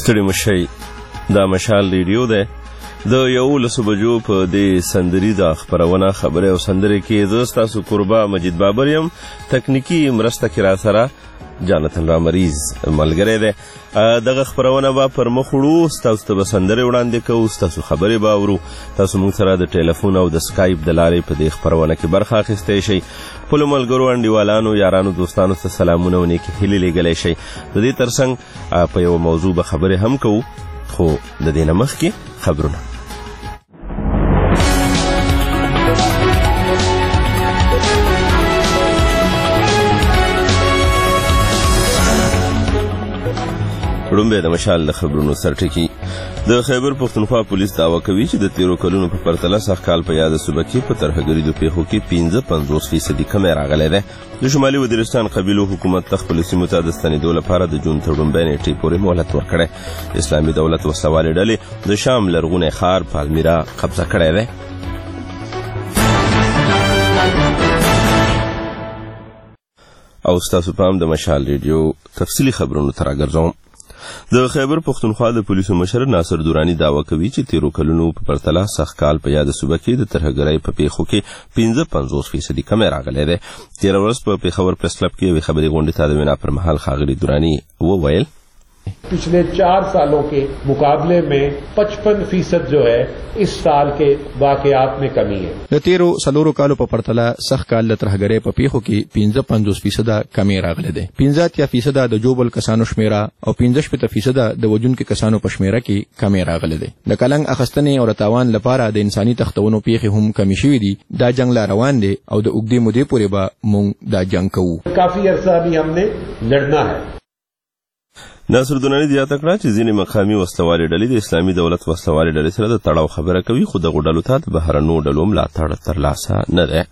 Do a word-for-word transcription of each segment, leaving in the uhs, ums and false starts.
ستړي مشئ دا مشال ریډیو دی د یولسو بجو په دې سندریزه خپرونه خبرې او سندرې کې زه ستاسو قربا مجید بابر یم. تکنیکي مرسته کې را سره جانتن رامریز ملګری دی. دغه خپرونه به پر مخ وړو، ستاسو ته به سندرې وړاندې کوو، ستاسو خبرې به اورو. تاسو موږ سره د ټیلیفون او د سکایپ د لارې په دې خپرونه کې برخه اخیستی شئ. خپلو ملګرو انډیوالانو یارانو دوستانو ته سلامونه او نیکې هیلې لیږلی شئ. د دې ترڅنګ په یوه موضوع به خبرې هم کوو، خو د دې نه مخکې خبرونه. وړومبی د مشال د خبرونو سرټکي. د خیبر پښتونخوا پولیس دعوه کوي چې د تیرو کلونو په پرتله سږ کال په یاده صوبه کې په ترهګریزو پیښو کې پنځه پنځوس فیصدي کمی راغلی دی. د شمالي وزیرستان قبیلو حکومت ته خپلو سیمو ته د ستنېدو لپاره د جون تر لومړۍ نیټې پورې مهلت ورکړی. اسلامي دولت وسلوالې ډلې د شام لرغونی ښار پالمیرا قبضه کړی دی. او ستاسو پام د مشال ریډیو تفصیلي خبرونو ته راګرځوم. د خیبر پښتونخوا د پولیسو مشر ناصر دورانی دعوه کوي چې تیرو کلونو په پرتله سږ کال په یاده صوبه کې د ترهګرۍ په پیښو کې پنځه پنځوس فیصدي کمی راغلی دی. تېره ورځ په پېښور پریس کلب کې یوې خبري غونډې ته د وینا پر مهال ښاغلي دورانی وویل पिछले चार सालों के मुकाबले में पचपन फीसद जो है इस साल के वाकयात में कमी है. د تیرو سلورو کالو په پرتله سږ کال د ترهګرۍ په پیښو کې پنځه پنځوس فیصده کمی راغلی دی. پنځه اتیا فیصده د جوبل کسانو شمیره او پنځه شپېته فیصده د وژونکو کسانو په شمیره کې کمی راغلی دی. د کلنګ اخیستنې او تاوان لپاره د انساني تختونو پیښې هم کمی شوي دي. دا جنګ لا روان دی او د اوږدې مودې پورې به موږ دا جنګ کوو. کافی عرصہ بھی ہم نے لڑنا ہے. ناصر دورانی زیاته کړه چې ځینې مقامي وسلوالې ډلې د اسلامي دولت وسلوالې ډلې سره د تړاو خبره کوي، خو دغو ډلو ته د بهرنیو ډلو ملاتړ ترلاسه نه دی.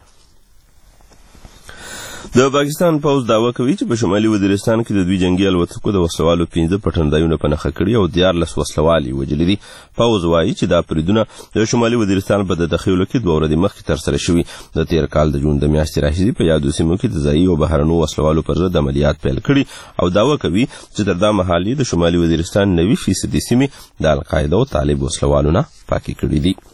د پاکستان پوځ دعوه کوي چې په شمالي وزیرستان کې د دوی جنګي الوتکو د وسلوالو پنځه پټنځایونه په نښه کړي او دیارلس وسلوال یې وژلي دي. پوځ وایي چې دا بریدونه د شمالي وزیرستان په د دخیلو کې دوه ورځې مخکې ترسره شوي. د تېر کال د جون د میاشتې راهیسې په یادو سیمو کې د ځایي او بهرنیو وسلوالو پر ضد عملیات پیل کړي او دعوه کوي چې تر دا مهال د شمالي وزیرستان نوي فیصدي سیمې د القاعده او طالب وسلوالو نه پاکې کړي دي.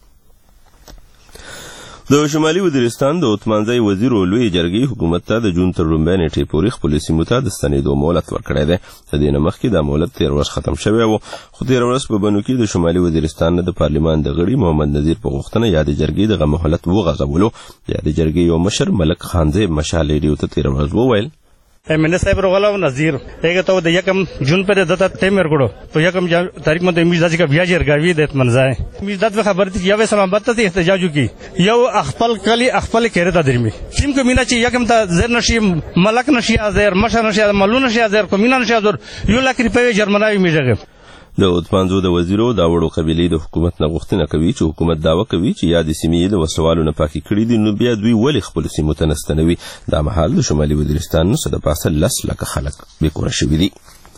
د شمالي وزیرستان د عثمانزی وزیر او لوی جرګې حکومت ته د جون تر لومړۍ نیټې پورې خپلو سیمو ته د ستنېدو مهلت ورکړی دی. د دې نه مخکې دا مهلت تېره ورځ ختم شوی و، خو تېره ورځ په بنو کې د شمالي وزیرستان نه د پارلمان د غړي محمد نذیر په غوښتنه یادې جرګې دغه مهلت وغځولو. یادې جرګې یو مشر ملک خانزیب مشال ریډیو ته تېره ورځ وویل एमएनए साहब रोगला नजीर एक तो यकम जून पर दता टेमर गुड़ो तो यकम तारीख में मिजाज का ब्याज गावी देत मन जाए मिजाज में खबर थी यावे सलामत थी एहतजाजू की यो अखपल कली अखपल केरे तदरमी टीम को मीना ची यकम ता जेर नशी मलक नशिया जेर मशा नशिया मलू नशिया जेर को मीना नशिया जोर यो लाख रुपए जर्मनावी मिजगे. د عثمانزو د وزیرو دا وړو قبیلې د حکومت نه غوښتنه کوي چې حکومت دعوه کوي چې یادې سیمې د وسلوالو نه پاکې کړي دي، نو بیا دوی ولې خپلو سیمو ته نه ستنوي؟ دا مهال د شمالي وزیرستان نه څه د پاسه لس لکه خلک بېکوره شوي دي.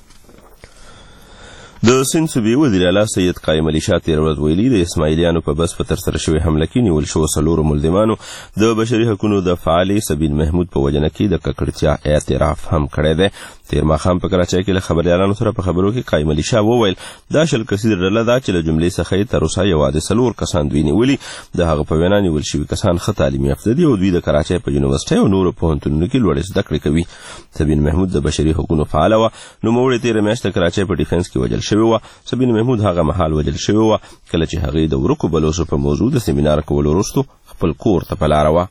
د سند صوبې وزیر اعلی سید قایم علي شاه تېره ورځ ویلي د اسماعیلیانو په بس په ترسره شوې حمله کې نیول شوو څلورو ملزمانو د بشري حقونو د فعالې سبین محمود په وژنه کې د ککړتیا اعتراف هم کړی دی. تېر ماښام په کراچۍ کې له خبریالانو سره په خبرو کې قایم علي شاه وویل دا شل کسیزه ډله ده چې له جملې څخه یې تر اوسه یوازې څلور کسان دوی نیولي. د هغه په وینا نیول شوي کسان ښه تعلیم یافته دي او دوی د کراچۍ په یونیورسټۍ او نورو پوهنتونونو کې لوړې زده کړې کوي. سبین محمود د بشري حقونو فعاله وه. نوموړې تېره میاشت د کراچۍ په ډیفنس کې وژل شوې وه. سبین محمود هغه مهال وژل شوې وه کله چې هغې د ورکو بلوڅو په موضوع د سیمینار کولو وروستو خپل کور ته په لاره وه.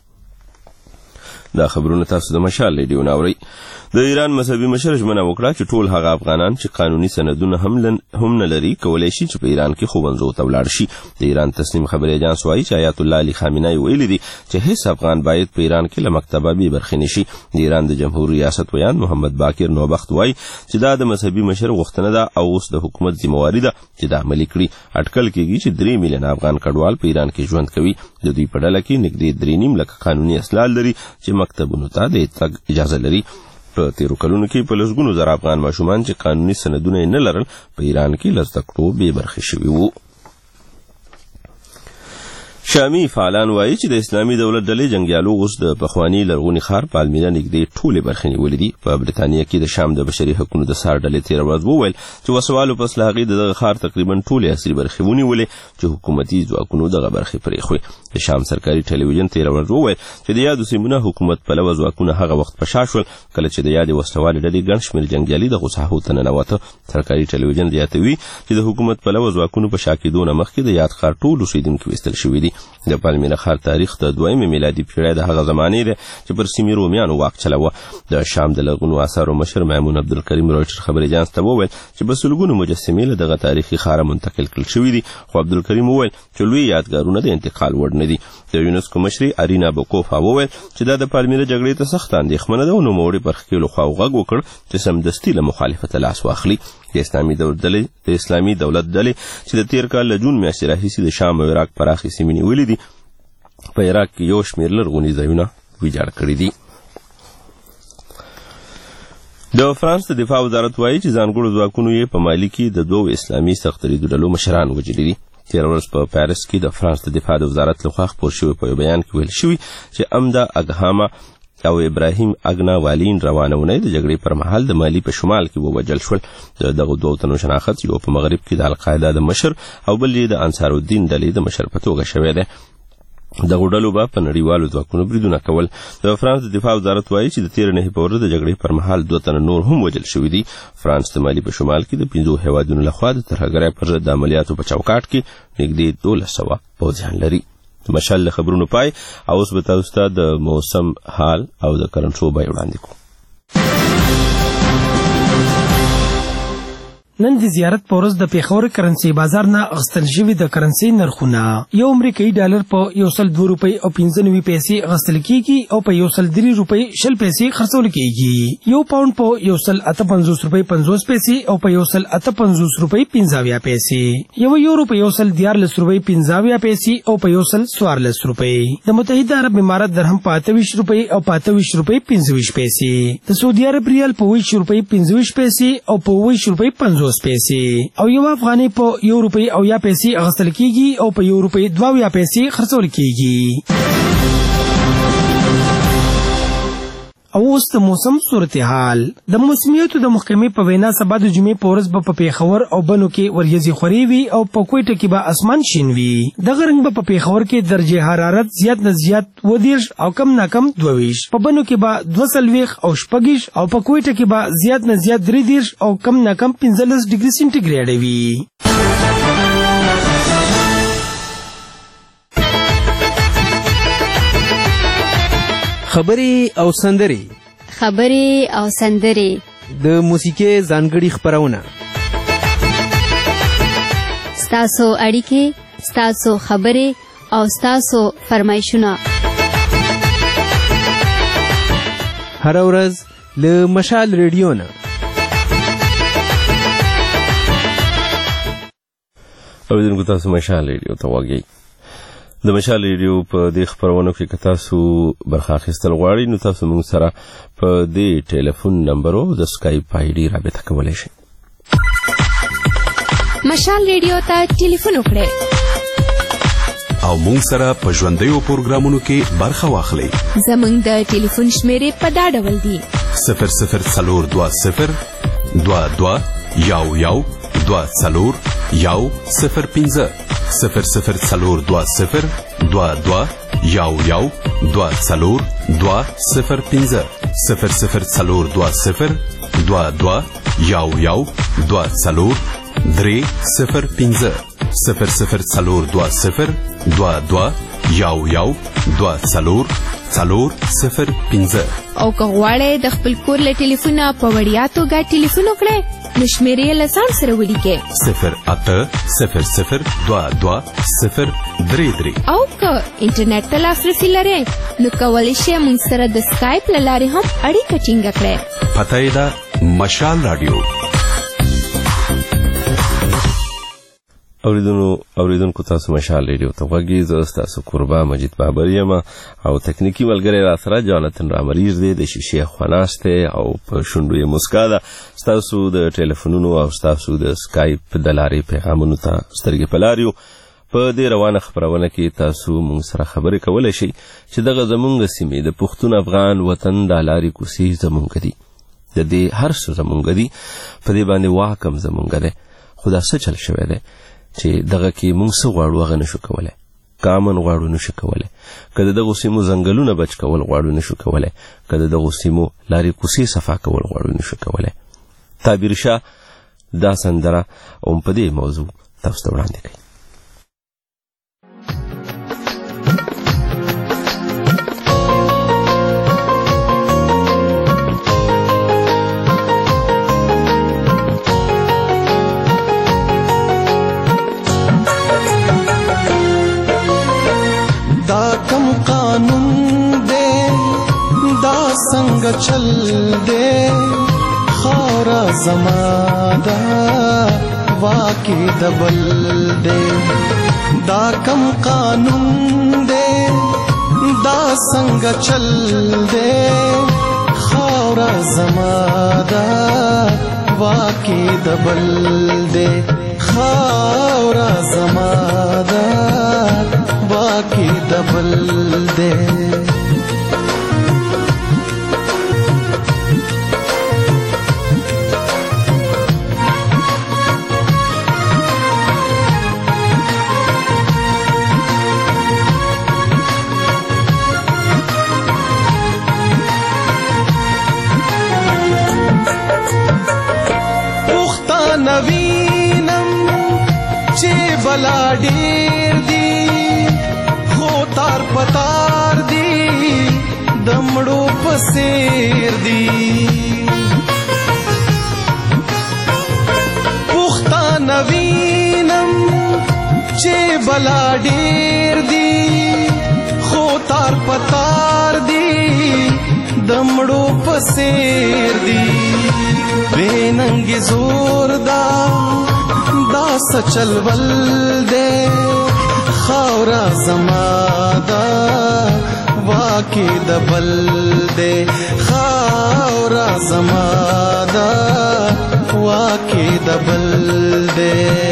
دا خبرونه تاسو د مشال ریډیو نه اورئ. د ایران مذهبي مشر ژمنه وکړه چې ټول هغه افغانان چې قانوني سندونه هم نه لري کولی شي چې په ایران کې ښوونځو ته ولاړ شي. د ایران تسنیم خبري اجانس وایي چې آیت الله علي خامنه‌ای ویلي دي چې هیڅ افغان باید په ایران کې له مکتبه بې برخې نه شي. د ایران د جمهور ریاست ویان محمد باقر نوبخت وایي چې دا د مذهبي مشر غوښتنه ده او اوس د حکومت ذمهواري ده چې دا عملي کړي. اټکل کېږي چې درې میلیونه افغان کډوال په ایران کې ژوند کوي. د دوی په ډله کې نږدې درې نیم لکه قانوني اسناد لري چې مکتبونو ته د تګ اجازه لري. په تیرو کلونو کې په لسګونو زره افغان ماشومان چې قانوني سندونه یې نه لرل په ایران کې له زده کړو بې برخې شوي وو. شامي فعالان وایي چې د اسلامي دولت ډلې جنگیالو اوس د پخوانی لرغوني ښار پالمیرا نږدې ټولې برخې نیولې دي. په برېټانیا کې د شام د بشري حقوقو د سار ډلې تېره ورځ وویل چې وسوالو په اصل هغې د دغه ښار تقریبا ټولې عصري برخې ونیولې چې حکومتي ځواکونو دغه برخې پرېښوې. د شام سرکاري ټلویزیون تېره ورځ وویل چې د یادو سیمونه حکومت پلوه ځواکونه هغه وخت په شا شول کله چې د یادې وسلوالې ډلې ګڼ شمېر جنګیالي دغو ساحو ته ننوته. سرکاري ټلویزیون زیاتوي چې د حکومت پلوه ځواکونو په شا کېدو نه مخکې د یاد ښار ټول اوسېدونکي ویستل شوي دي. د پالمیرا ښار تاریخ د دویمې میلادي پېړۍ د هغه زمانې دی چې پر سیمې رومیانو واک چلاوه. د شام د لرغونو آثارو مشر میمون عبدالکریم رویټر خبري اژانس ته وویل چې په سلګونو مجسمې له دغه تاریخي ښاره منتقل کړل شوي دي، خو عبدالکریم وویل چې لوی یادګارونه د انتقال وړ نه دي. د یونسکو مشري ارینا بوکوفا وویل چې دا د پالمیرا جګړې ته سخته اندېښمنه ده او نوموړي پر ښکېلو خواو غږ وکړ چې سمدستي له مخالفته لاس واخلي. د اسلامي دولت ډلې د اسلامي دولت ډلې چې د تېر کال له جون میاشتې راهیسې د شام او عراق پراخې سیمې نیولې دي په عراق کې یو شمېر لرغوني ځایونه ویجاړ کړي دي. د فرانس د دفاع وزارت وایي چې ځانګړو ځواکونو یې په مالي کې د دوو اسلامي سخت دریدو ډلو مشران وژلي دي. تېره ورځ په پاریس کې د فرانس د دفاع د وزارت لخوا خپور شوی په یو بیان کې ویل شوي چې امدا اګهاما او ابراهیم اگنا والین روانه ونې د جګړې پر مهال د مالی په شمال کې ووجل شول. د دغه دوه تنو شناخت یو په مغرب کې د القاعده د مشر او بل یې د انصار الدین ډلې د مشر په توګه شوی دی. دغه ډلو به په نړیوالو ځواکونو بریدونه کول. د فرانس د دفاع وزارت وایي چې د تېرې نهې په ورځ د جګړې پر مهال دوه تنه نور هم وژل شوي دي. فرانس د مالي په شمال کې د پنځو هېوادونو لخوا د ترهګرۍ پر ضد د عملیاتو په چوکاټ کې نږدې دولس سوه پوځیان لري. مشال له خبرونو پای او اوس به تاسو ته د موسم حال او د کرنټو بیه وړاندې کوو. نن د زیارت په ورځ د پیښور کرنسي بازار نه اخیستل شوي د کرنسي نرخونه یو امریکایي ډالر په یو سل دوه روپۍ او پنځه نوي پیسې اخیستل کېږي او په یو سل درې روپۍ شل پیسې خرڅول کېږي. یو پاونډ په یو سل اته پنځوس روپۍ پنځوس پیسې او په یو سل اته پنځوس روپۍ پنځه اویا پیسې. یو یورو په یو سل دیارلس روپۍ پنځه اویا پیسې او په یو سل څوارلس روپۍ. د متحده عرب امارات درهم په اته ویشت روپۍ او په اته ویشت روپۍ پنځه ویشت پیسې. د سعودي عرب ریال په اوه ویشت روپۍ پنځه ویشت پیسې او په اوه ویشت روپۍ پنځوس پیسې. او یو افغانۍ په یو روپۍ او یا پیسې اخیستل کېږي او په یو روپۍ دوه اویا پیسې خرڅول کېږي. او اوس د موسم صورتحال. د موسمیاتو د محکمې په وینا سبا د جمعې په ورځ به په پیښور او بنو کې وریځې خورې وي او په کوټه کې به اسمان شین وي. دغه رنګ به په پیښور کې درجه حرارت زیات نه زیات اووه دېرش او کم نه کم دوه ویشت، په بنو کې به دوه څلوېښت او شپږ او په کوټه کې به زیات نه زیات درې دېرش او کم نه کم پنځلس ډګري سینټیګریډ وي. خبرې او سندرې خبرې او سندرې د موسیقۍ ځانګړي خپرونه ستاسو اړیکې، ستاسو خبرې او ستاسو فرمایشونه هر ورځ له مشال ریډیو نه. اوریدونکو تاسو مشال ریډیو ته وګورئ. د مشال ریډیو په دې خپرونو کې که تاسو برخه اخیستل غواړئ نو تاسو موږ سره په دې ټلیفون نمبرو د سکایپ آی ډي رابطه کولی شئ. مشال ریډیو ته ټلیفون وکړئ او موږ سره په ژوندیو پروګرامونو کې برخه واخلئ. زموږ د ټلیفون شمیرې په دا ډول دي: صفر صفر څلور دوه صفر دوه دوه یو یو دوه څلور یو صفر پنځه صفر صفر څلور دوه صفر دوه دوه یو یو دوه څلور دوه صفر پنځه صفر صفر څلور دوه صفر دوه دوه یو یو دوه څلور درې صفر پنځه صفر صفر څلور دوه صفر دوه دوه یو یو دوه څلور څلور صفر پنځه. او که غواړئ د خپل کور له ټلیفونه په وړیا توګه ټلیفون وکړئ نو شمیرې له ځان سره ولیکئ: صفر اته صفر صفر دوه دوه صفر درې درې. او که انټرنیټ ته لاسرسي لرئ نو کولی شئ موږ سره د سکایپ له لارې هم اړیکه ټینګه کړئ. پته یې ده مشال راډیو. اوریدونکو اوریدونکو تاسو مشال ریډیو ته وګورئ. زه ستاسو قربا مجید بابر یم او تکنیکی ملګری را سره جانتن رامریز دی، د شیشې خوا ناست دی او په شونډو یې مسکا ده. ستاسو د ټلیفونونو او ستاسو د سکایپ د لارې پیغامونو ته سترګې په لار یو. په دې روانه خبرونه کې تاسو موږ سره خبرې کولی شئ چې دغه زمونږ سیمې د پښتون افغان وطن د لارې کوڅې زمونږ دي، د دې هر څه زمونږ دي، په دې باندې واک هم زمونږ دی. خو دا څه چل شوی دی چې دغه کې موږ څه غواړو هغه نشو کولی، که امن غواړو نشو کولی، که د دغو سیمو ځنګلونه بچ کول غواړو نشو کولی، که د دغو سیمو لارې کوڅې صفا کول غواړو نشو کولی. تعبیر شاه دا سندره هم په دې موضوع تاسو ته وړاندې کوي. دا کم قانون دے دا سنگ چل دے خورا زمادہ واقعی دبل دے. دا کم قانون دے دا سنگ چل دے خورا زمادہ واقعی دبل دے. خورا زمادہ واقعی دبل دے. نوینم چی بلا ډیر دی خو تار پتار دی دمړو پسیر دی. پختا نوینم چی بلا ډیر دی خو تار پتار دی دمړو پسیر دی. بے ننگی زور دا دا سچل ول دے خورا زمادہ واقعی دبل دے. خورا زمادہ واقعی دبل دے.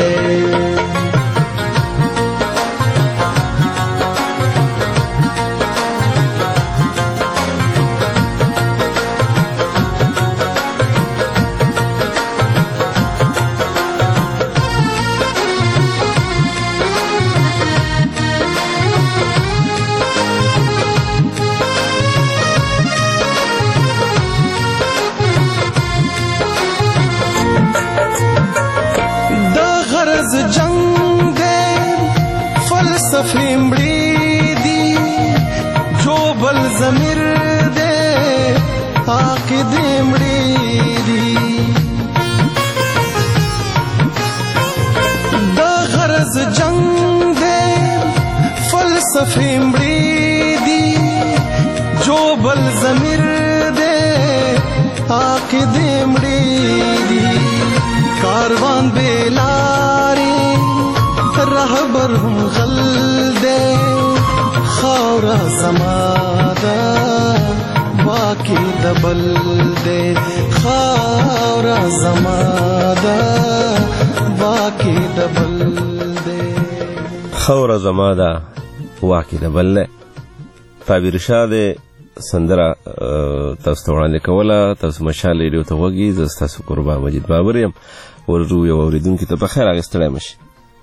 جنگ دے فلسفے مڑی دی جو بل ضمیر دے عقید مڑی دی. دا غرض جنگ دے فلسفے مڑی دی جو بل ضمیر دے عقید مڑی دی. کاروان بیلاری رہبر ہم غل دے خورا زمادہ واقعی دبل دے. خورا زمادہ واقعی دبل دے. خورا زمادہ واقعی دبل دے. تعبیر شاه دے سندره تاسو ته وړاندې کوله. تاسو مشال ریډیو ته وږي. زه ستاسو قربان مجید بابر یم. ورجو یو اوریدونکي ته په خیر اخیستلی مشي.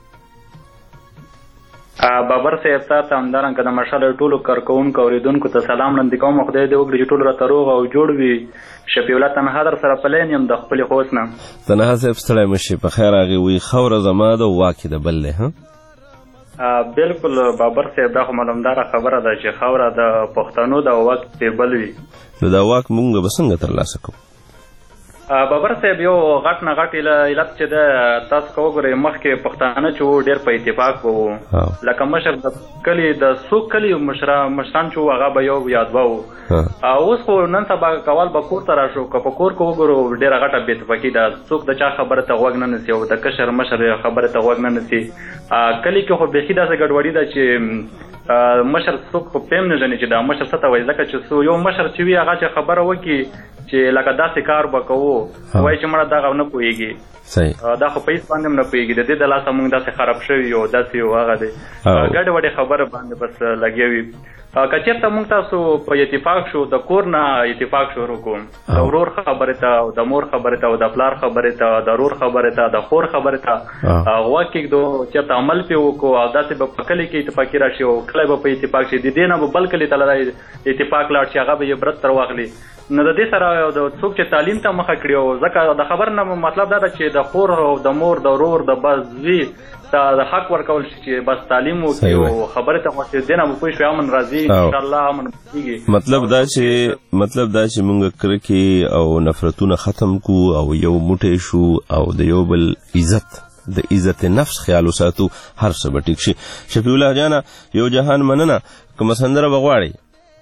بابر صاحب ته همدارنګه د مشال ټولو کارکوونکو اوریدونکو ته سلام وړاندې کوم. خدای دې وکړي چې ټول راته روغ او جوړ وي. شفیع الله تنها در سره پلین یم د خپلې خوست نه. تنها صاحب ستړی مشي په خیر راغی. وایي خوره زما ده واکې د بل دی. بالکل بابر صاحب دا خو معلومداره خبره ده چې خوره د پښتنو د واک په بل وي. نو دا واک مونږ به څنګه ترلاسه کوو؟ بابر صاحب یو غټ نه غټ علت چې ده تاسو که وګورئ مخکې پښتانه چې وو ډېر په اتفاق وو. لکه مشر د کلي د څو کلي مشران چې وو هغه به یو یا دوه وو. اوس خو نن سبا کول به کور ته راشو که په کور کې وګورو ډېره غټه بې اتفاقي ده. څوک د چا خبره ته غوږ نه نیسي او د کشر مشر خبره ته غوږ نه نیسي. کلي کې خو بیخي داسې ګډوډي ده چې مشر څوک په پیم نه ژني چې دا مشر څه ته وایي ځکه چې یو مشر چې وي هغه چې خبره وکړي چې لکه داسې کار به کوو وایي چې مړه دغه نه پوهېږي دا خو په هېڅ باندې هم نه پوهېږي د دې د لاسه موږ داسې خراب شوي یو داسې یو هغه دی ګډې وډې خبره باندې بس لګیا وي که چېرته موږ تاسو په اتفاق شو د کور نه اتفاق شروع کوم د ورور خبرې ته او د مور خبرې ته او د پلار خبرې ته د رور خبرې ته د خور خبرې ته غوږ کېږدو چېرته عمل پې وکړو او داسې به په کلي کې اتفاقي راشي او کلی به په اتفاق شي د دې نه به بل کلي ته اتفاق لاړ شي هغه به یې برت تر واخلي نو د دې سره د څوک چې تعلیم ته مخه کړي او ځکه د خبر نه مطلب دا ده چې د خور او د مور د رور د بزوي ته د حق ورکول شي چې بس تعلیم وکړي او خبرې ته خوښ دي نه به پوه شو امن راځي انشاءالله امن کېږي مطلب دا چې مطلب دا چې موږ کرکې او نفرتونه ختم کو او یو موټی شو او د یو بل عزت د عزت نفس خیال وساتو هر څه به ټیک شي. شفیع الله جانه یو جهان مننه کومه سندره به غواړئ؟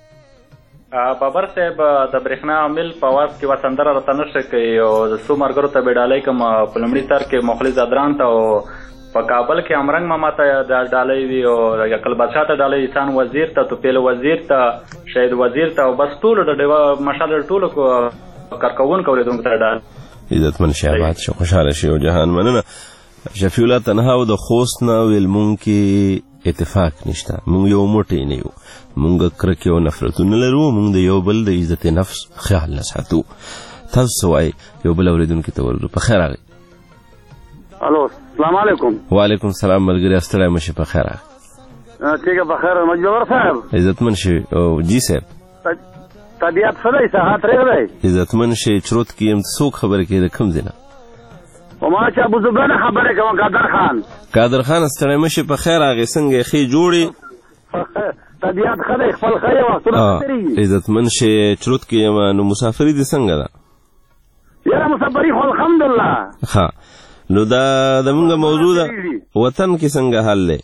بابر صاحب د برېښنا عامل په اواز کې یوه سندره راته نشه کوي او د څو ملګرو ته به ډالۍ کوم په لومړي سر کې مخلص ادران ته او په کابل کې امرنګ ماما ته ډالۍ وي او یقل بادشاه ته ډالۍ احسان وزیر ته توپیل وزیر ته شهید وزیر ته او بس ټولو د مشال ټولو کارکوونکو اورېدونکو ته ډالۍ عزتمن شي آباد شي خوشحاله شي او جهان مننه. شفیع الله تنها او د خوست نه ویل مونږ کې اتفاق نشته مونږ یو موټی نه یو مونږ کرکې او نفرتونه لرو مونږ د یو بل د عزت نفس خیال نه ساتو. تاسو څه وایئ یو بل اورېدونکي ته ورځو په خیر راغئ. الو السلام علیکم. وعلیکم السلام ملګري ستړی مه شي په خیر راغئ. ٹھیک ہے بخیر مجبور صاحب عزتمن شي او جی صاحب طبیعت ښه دی صحت ریغ دی عزتمن شي چروت کې یم څوک خبرې کوي د کوم ځای نه وما چې ابو زبانه خبرې کوم قادر خان قادر خان ستړی مه شي په خیر راغئ څنګه ښې جوړې طبیعت ښه دی خپل ښه یې وختونه تېرېږي عزتمن شي چروت کې یم نو مسافري دې څنګه ده؟ یاره مسافري خو الحمدلله ښه نو دا زمونږ موضوع ده وطن کې څنګه حال دی؟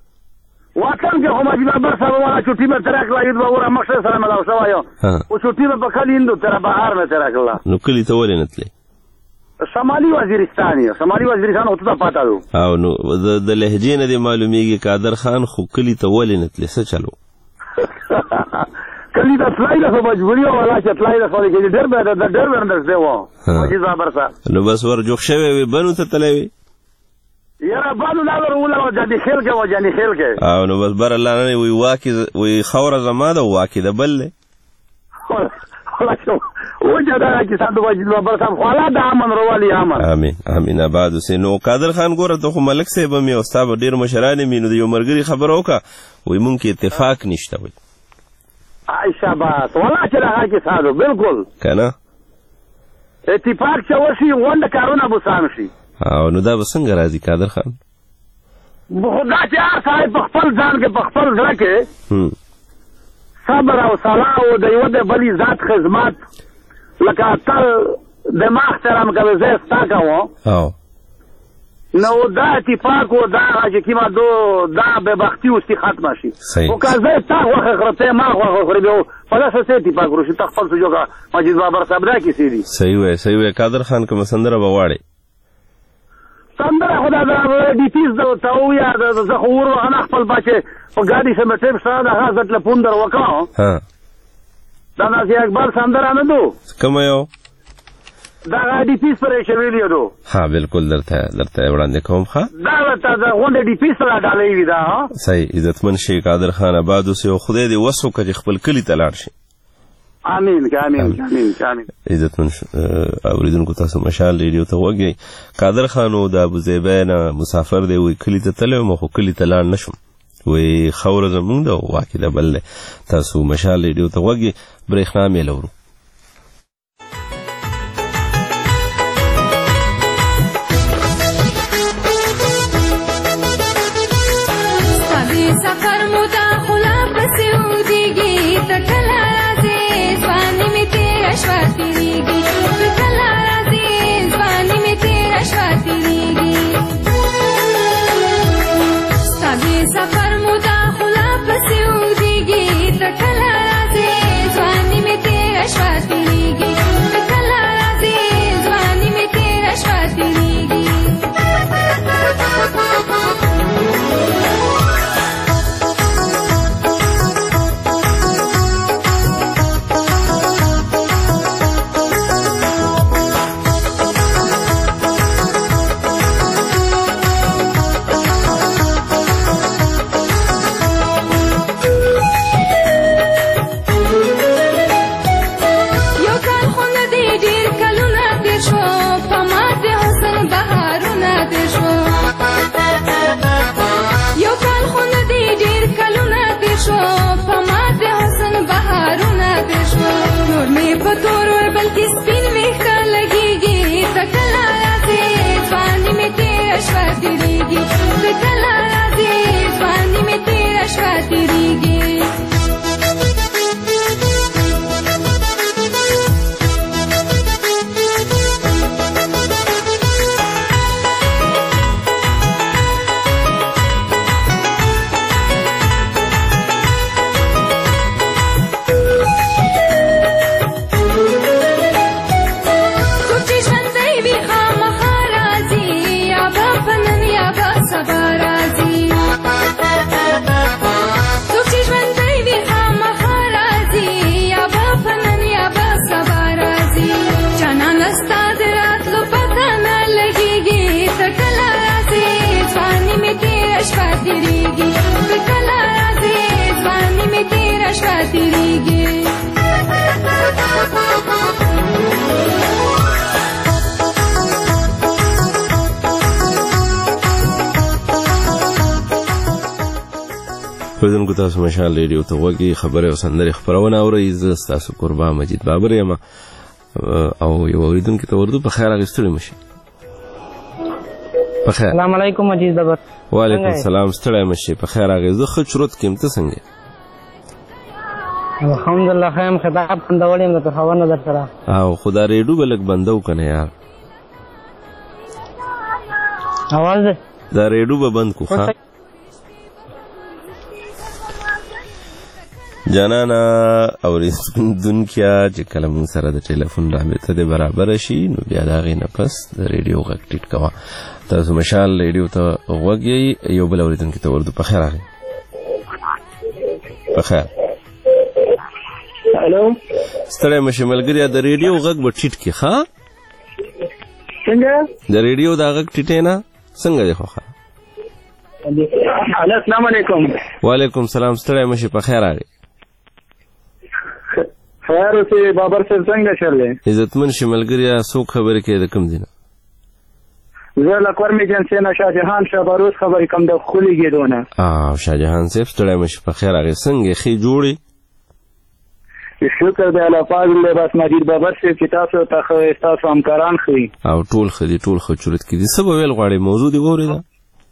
وطن کې خو مجید بابر صاحب والا چوټي به تېره کړه عید به وره مخ سره ملاو شوی خو چوټي به په کلي هندو تېره بهار نه تېره کړله نو کلي ته ولې نه تلې؟ شمالي وزیرستان یې شمالي وزیرستان خو ته پاته وو او نو د لهجې نه دې معلومیږي قادر خان خو کلي ته ولې نه تلې څه چلو؟ کلي ته تلای ده خو مجبوري وه والا چې تلای ده خو دې ډېر به ډېر به اندرستی وه مجید بابر صاحب نو بس ورجوخ شوی وي بنو ته تللی وي یاره بانو دا ورغله و جاني خیل کې و جاني خیل کې او نو بس بر الله نه وي واکې وي خوره زما ده واکې د بل دی وجه دا چې ساده مجید بابر صاحب خو الله د امن روالي امن امین امین آباد اوسې نو قادر خان ګوره ته خو ملک صاحب هم یې او ستا به ډېر مشران یې نو د یو ملګري خبره وکړه وایي مونږ کې اتفاق نشته وایي شاباس والله چې د هغه کې ساده بالکل که نه اتفاق چې وشي غونډه کارونه به سم شي او نو دا به څنګه راځي قادر خان خو دا چې هر سړی په خپل ځان کې په خپل زړه کې صبر او صلاح او د یو د بلې ذات خدمت لکه تل د ما احترام کوي زه ستا کوم نو دا اتفاق و دا چې کومه دو دا بېبختي اوسي ختمه شي خو که زه تا غوښه خورم ته ما غوښه خورې بیا په داسې څه اتفاق وشي ته خپل څه جوړه مجید بابر صاحب دا کیسې دي صحیح وایي صحیح وایي قادر خان کومه سندره به غواړې سندره خو دا د ډیپیز ته ووایه زه خو ور نه خپل بچې په ګاډي څه مې ټیم شته د هغه زه ټلیفون در وکړم دا داسې اکبر سندره نه دو کومه یو دا ډیپیز پرې شویلی دو ها بالکل درته درته وړاندې کوم ښه دا ورته د غونډې ډیپیز سره ډالۍ وي دا صحیح عزتمن شي قادر خان آباد اوسې او خدای دې وس وکړي چې خپل کلي ته لاړ شي امین امین امین امین عزتمن اوریدونکو تاسو مشال ریډیو ته وګورئ قادر خان او د ابوزیبا نه مسافر دی وی کلی ته تللی وم خو کلی ته لاړ نشم وی خوره زمونږ ده واقع ده بل دی تاسو مشال ریډیو ته وګورئ برېښنا مې لورو سفر مدا خلا پسې ودیږي ته کله راځې ځواني مې تېره شوه تېرېږي ته کله راځې ځواني مې تېره شوه تېرېږي ستا د سفر مدا خلا پسې ودیږي ته کله راځې ځواني مې تېره شوه اوریدونکو تاسو مشال ریډیو ته وګورئ خبره او سندري خبرونه اورئ زه تاسو قربان مجید بابر یم او یو اوریدونکو ته ورته په خیر اغستړي مشي په خیر السلام علیکم مجید بابر وعلیکم السلام ستړی مشي په خیر اغزه خو چروت کېمته څنګه الحمدلله خیم خطاب بندولیم د خبر نظر سره او خدا ریډیو بلک بندو کنه یار اواز دا ریډیو به بند کو ښا جانانا اوریدونکیا چې کله مون سره د ټلیفون رابطه د برابر شي نو بیا دا غي نه پس د ریډیو غږ ټیټ کوا تاسو مشال ریډیو ته وګورئ یو بل اوریدونکو ته ورته په خیر راغی په خیر هلو ستړی مشه ملګری د ریډیو غږ به ټیټ کی ښا څنګه د ریډیو دا غږ ټیټ نه څنګه دی خو ښا السلام علیکم وعلیکم السلام ستړی مشه په خیر راغی خیر اوسې بابر صاحب څنګه چلې عزتمن شملګریا څوک خبرې کوي د کوم دینه زه له کورمې جنسي نه شاهجهان شاباروس خبرې کوم د خولېږېدو نه او شاهجهان صاحب ستړی مشه په خیر راغی څنګه ښې جوړې شکر دی الله پاک له بس مجید بابر صاحب چې تاسو ته تاسو همکاران ښي او ټول ښه دي ټول ښه چورت کې دي څه به ویل غواړې موضوع دې واورېده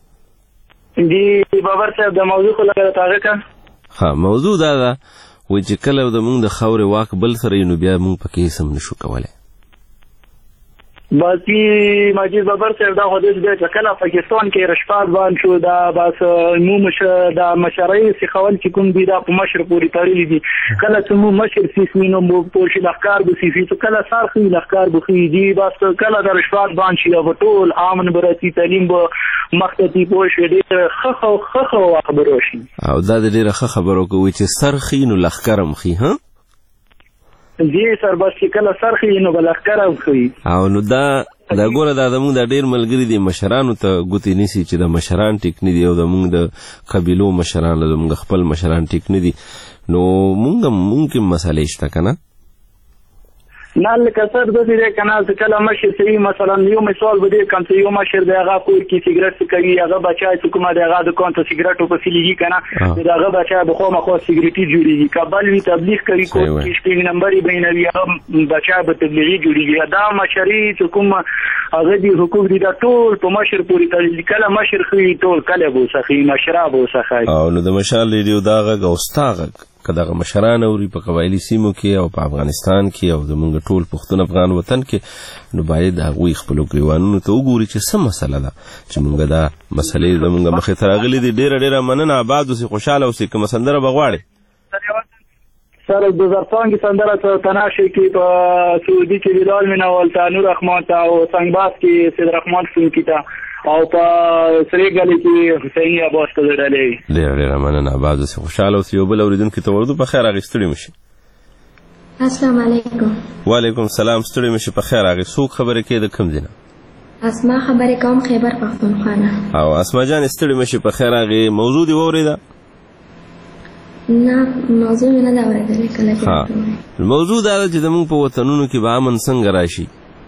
دی بابر صاحب د موضوع خو لګره تاغه کا ها موضوع دا ده و چې کله د موږ د خاورې واک بل سره نو بیا موږ پکې سم نشو کولای باقي مجید بابر صاحب دا خو دې چې کله پاکستان کې رشفات باندې شو دا بس مو مشه دا مشرعي سخول چې کوم دی دا په مشر پوری تړلې دي کله چې مو مشر سیسمینو مو پوښي لخر به سیفي تو کله سارخي لخر به خي دي بس کله د رشفات باندې شي او ټول امن برتي تعلیم به مختتی پوښي ډېر خخو خخو خبرو شي او دا ډېر ښه خبرو کوي چې سرخي نو لخرم خي ها دې سر بس کله سرخي نو بلخکرم خي او نو دا دا ګوره دا زموږ د ډېر ملګري دي مشرانو ته ګوتې نیسي چې د مشران ټیک نه دي او زموږ د قبیلو مشران زموږ خپل مشران ټیک نه دي نو موږ ممکن مسئلې شته که نه نه لکه سر داسې دی که نه چې کله مشر صحیح مثلا یو مثال به دی کوم چې یو مشر دی هغه کور کې سګرټ کوي هغه بچی چې کومه دی هغه دکان ته سګرټ ورپسې لګي که نه د هغه بچی به خامخا سګرټي جوړېږي که بل وي تبلیغ کوي کور کې شپږ نمبر یې بینوي هغه بچی به تبلیغي جوړېږي دا مشري چې کوم هغه دي حقوق دي دا ټول په مشر پورې تړلي کله مشر ښي ټول کله به وسخي مشره به وسخي او نو د مشال ریډیو دا غږ او ستا غږ که دغه مشران اوري په قبایلي سیمو کې او په افغانستان کې او زمونږ ټول پښتون افغان وطن کې نو باید هغوی خپلو ګریوانونو ته وګوري چې څه مسله ده چې مونږ دا مسلې زمونږ مخې ته راغلي دي ډېره ډېره مننه آباد اوسئ خوشحاله اوسئ کومه سندره به غواړئ سر د زرفانګي سندره ته تناشي کې په سعودي کې بلال منول ته نور رحمان ته او سنگباز کې سید رحمان سنکی ته او په سری ګلې کې حسیني عباس ته ډلې ډېره ډېره مننه آباد اوسئ خوشحاله اوسئ یو بل اورېدونکي ته ورځو په خیر هغې ستړي مشي السلام علیکم وعلیکم السلام ستړي مشي په خیر هغې څوک خبرې کوي د کوم ځای نه اسما خبرې کوم خیبر پښتونخوا نه او اسما جان ستړي مشي په خیر هغې موضوع دې واورېده نه موضوع مې نه ده اورېدلې کله چې موضوع دا ده چې زموږ په وطنونو کې به امن څنګه راشي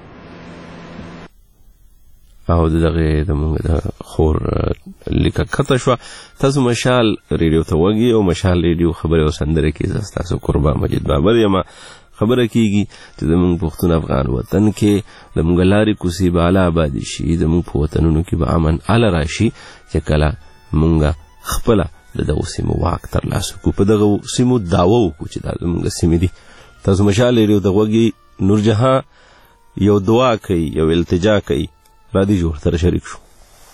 او دغه زموږ د خور لیکه کته شوه تاسو مشال ریډیو ته وګورئ او مشال ریډیو خبرې او سندرې کې زه ستاسو قربان مجید بابر یم خبره کېږي چې زموږ پښتون افغان وطن کې زموږ لارې کوڅې به اعلی آبادي شي زموږ په وطنونو کې به امن اعلی راشي چې کله موږ خپله د دغو سیمو واک ترلاسه کړو په دغو سیمو دعوه وکړو چې دا زموږ سیمې دي تاسو مشال ریډیو ته وګورئ نورجهان یو دعا کوي یو التجا کوي راځئ چې ورسره شریک شو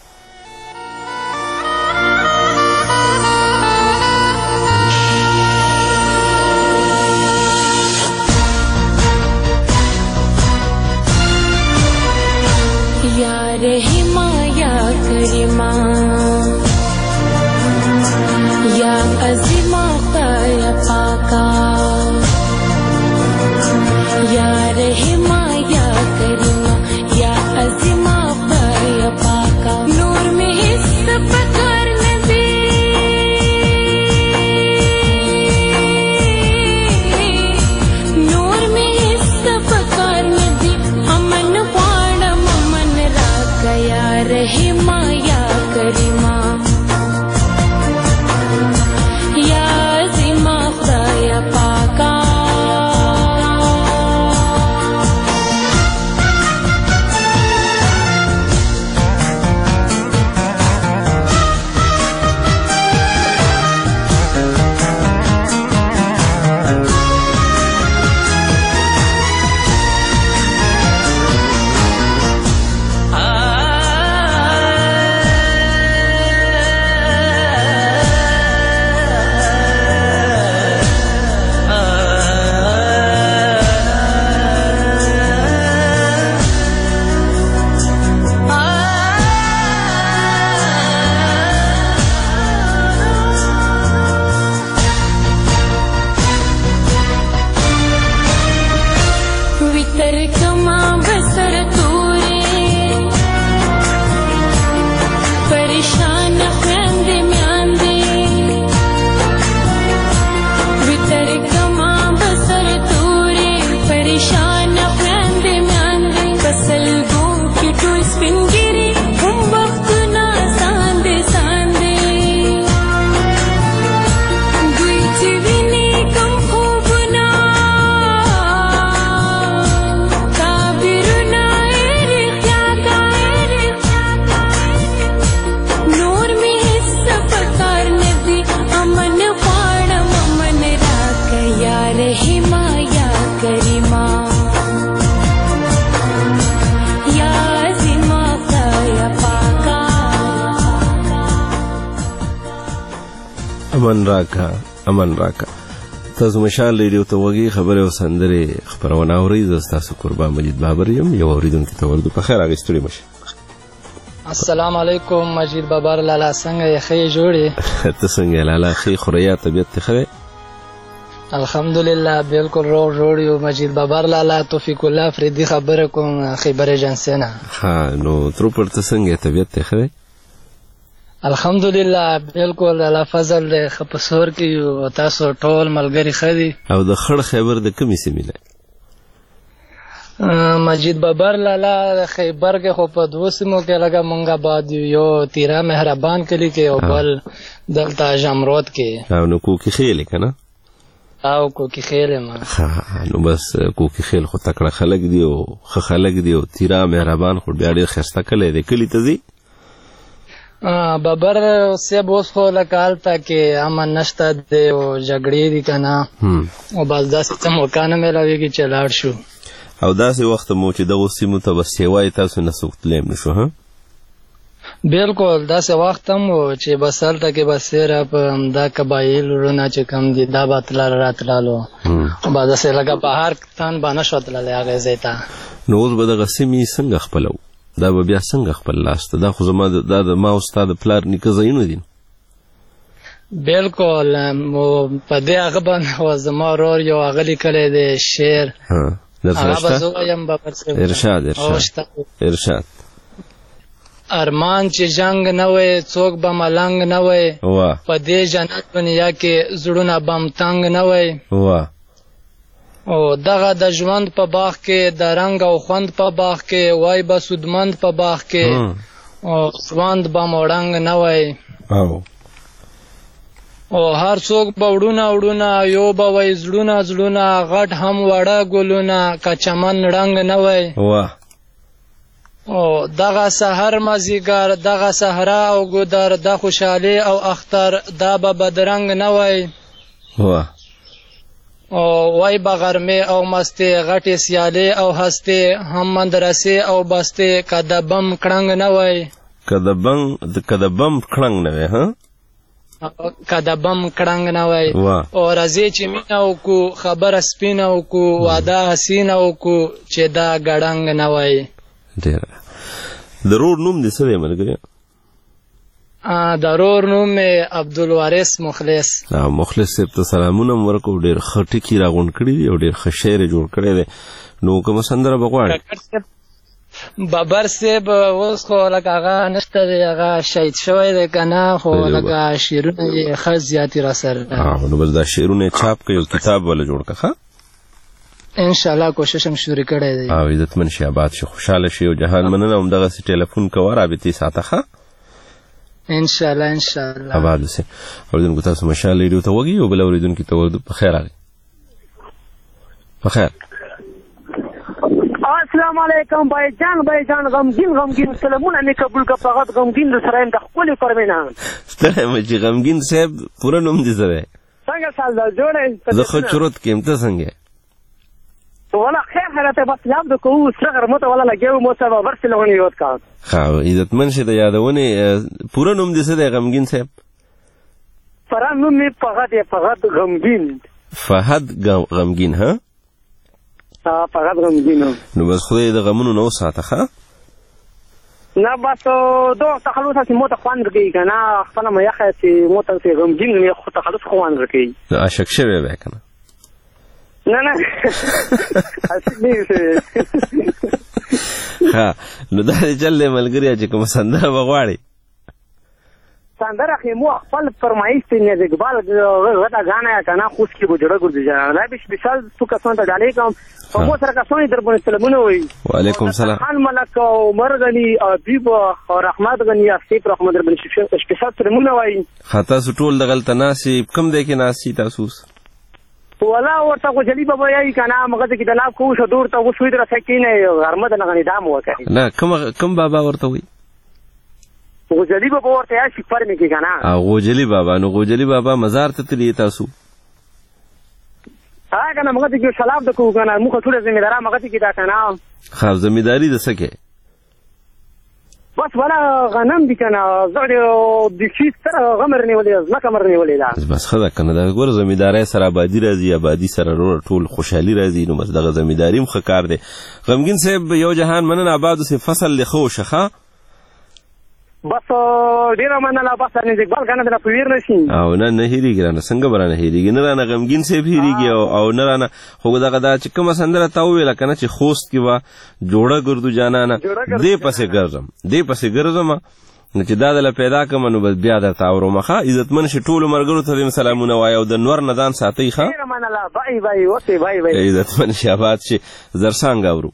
یا رحیما یا کریما یا عظیما خدای پاکا یا رحیما یا کریما یا عظیما خدای پاکا امن راکا امن راکا تاسو مشال ریډیو ته وګي خبره او سندره خبرونه اوري زه تاسو قربان مجید بابر یم یو اوریدونکو ته ورته په خیر اغستوري مشه. السلام علیکم مجید بابر لالا څنګه یې جوړي ته څنګه لالا خې خوریا طبيعت خره الحمدلله بالکل روغ جوړ یو مجید بابر لالا توفیق الله فریدی خبره کوم خبر ایجنسی نه ها نو تر پر ته څنګه طبيعت خره الحمدلله بالکل الله فضل د خپسور کې تاسو ټول ملګری خدي او د خړ خبر د کمی سیمه مجید بابر لالا خیبر کې خو په دوه سیمو کې لګا مونږه باد یو تیرا مهربان کلی کې او بل دلته جمرود کې او نو کو کې خېل کنه او کو کې خېل ما نو بس کو کې خېل خو تکړه خلک دی او خ خلک دی او تیرا مهربان خو بیا ډېر خسته کله دی کلی ته دی بابر سے بوس خو لکال تا کې امن نشته دی او جګړې دي کنه او بس داسې موقع نه ملويږي چې لاړ شو او داسې وخت مو چې دغه سیمو ته بس سیوای تاسو نه سوتلم نشو ها بالکل داسې وخت هم چې بس هلته کې بس سره په دا قبایل ورونه چې کم دي دا باتلار راتلالو او بعد سه لګه بهر تان باندې شوتل هغه زیتا نو اوس به دغه سیمې څنګه خپلو دا به بیا څنګه خپل لاست دا خو زما د ما استاد پلار نیکه زینو دي بالکل په دې هغه باندې زما رور یو اغلی کله د شعر ها درسته ارشاد ارشاد ارشاد ارمان چې جنگ نه وي څوک به ملنګ نه وي په دې جنت دنیا کې زړونه بم تنگ نه وي او دغه د ژوند په باغ کې د رنگ او خوند په باغ کې وای به سودمند په باغ کې او ژوند به مړنګ نه وي او او هر څوک به وړونه وړونه یو به وای زړونه زړونه غټ هم وړه ګلونه کچمن رنگ نه وي واه او دغه سحر مازیګر دغه صحرا او ګودر د خوشحالي او اختر دا به بدرنګ نه وای واه او وای بغرمه او مسته غټي سیاله او هسته هم مدرسه او بسته کدبم کړنګ نه وای کدبم د کدبم کړنګ نه وای ها کدبم کړنګ نه وای او راځي چې مینه کو خبر سپینه کو واده حسینه کو چې دا ګړنګ نه وای ډیر ضرور نوم دې څه دی ملګری ا ضرور نوم می عبدالوارث مخلص ا مخلص صاحب ته سلامونه ورکو ډیر خټی کی راغون کړی او ډیر خشیر جوړ کړی دی نو کوم سندره بغواړي بابر صاحب اوس خو لکه هغه نشته دی هغه شهید شوی دی کنه خو لکه شعرونه یې خاص زیاتی را سره ها نو بس دا شعرونه چاپ کړي کتاب ولا جوړ کړه ان شاء الله کوشش هم شروع کړی دی او عزت من شي آباد شي خوشاله شي او جهان مننه هم دغه سي ټلیفون کوه رابطي ساته ښه ان شاء الله ان شاء الله آباد سي اوریدونکو تاسو مشال ریډیو ته وګي او بل اوریدونکو ته ورته په خیر راغی په خیر السلام علیکم بھائی جان بھائی جان غمگین غمگین سلامونه می قبول کا فقط غمگین سره د خپل فرمینه ستړی مې غمگین صاحب پوره نوم دي زره څنګه سال دا جوړه زه خو چروت کېم ته څنګه ولا خیر حالته بس یاد د کو صغر مت ولا لګیو مو سبا ورسلونه یوت کا خا عزت من شه د یادونه پوره نوم دي څه د غمگین صاحب فرا نوم می فقط فقط غمگین فهد غمگین ها ها فقط غمگین نو بس خو د غمونو نو ساته ښه نه بس دوه تخلص چې مو ته خوان ورګي کنه خپل مې یخه چې مو ته غمگین نه خو تخلص خوان ورګي نو اشک شوی به کنه نه نه ها نو دا چل ملګری چې کوم سندره بغواړي سندره خو مو خپل فرمایش ته نه اقبال غدا غانا کنه خوش کی بجړه ګرځي جان لا بش مثال تو کسان ته ډالې کوم په مو سره کسان در باندې سلامونه وي وعلیکم السلام خان ملک او مرغنی ابيب او رحمت غنی اسیف رحمت در باندې شپه سلامونه وي خاطر سټول د غلط ناسي کم دی کې ناسي تاسو ولا ورته کو جلی بابا یای کنه مګه کې د لا کو شو دور ته وسوي در سکینه غرمه د غنی دام وکړي نه کوم کوم بابا ورته وي غوجلی بابا ورته یا شفر می کې کنه او غوجلی بابا نو غوجلی بابا مزار ته تلی تاسو ها کنه مګه کې سلام د کو کنه مخه ټول ذمہ دار مګه کې دا کنه خاص ذمہ داری د سکه بس ولا غنم دي کنه زړه د شي سره غمر نیولې ځمکه مر نیولې ده بس خدا کنه دا ګور زمینداري سره آبادی راځي آبادی سره ټول خوشحالي راځي نو بس دغه زمینداري مخ کار دی غمګین صاحب یو جهان منن آباد سه فصل لخو شخه بس ډیره مننه بس نه اقبال کنه د پویر نشي او نه نه هیریږي نه څنګه برانه هیریږي نه نه غمګین صاحب هیریږي او نه نه خو دغه دا چې کوم سندره تا ویل کنه چې خوست کې وا جوړه ګردو جانانه دې پسې ګرځم دې پسې ګرځم چې دا دل پیدا کوم نو بس بیا د تاورو مخه عزتمن شي ټول مرګرو ته سلامونه وای او د نور نظام ساتي ښه ډیره مننه بای بای وته بای بای عزتمن شي آباد شي زرسانګ اورو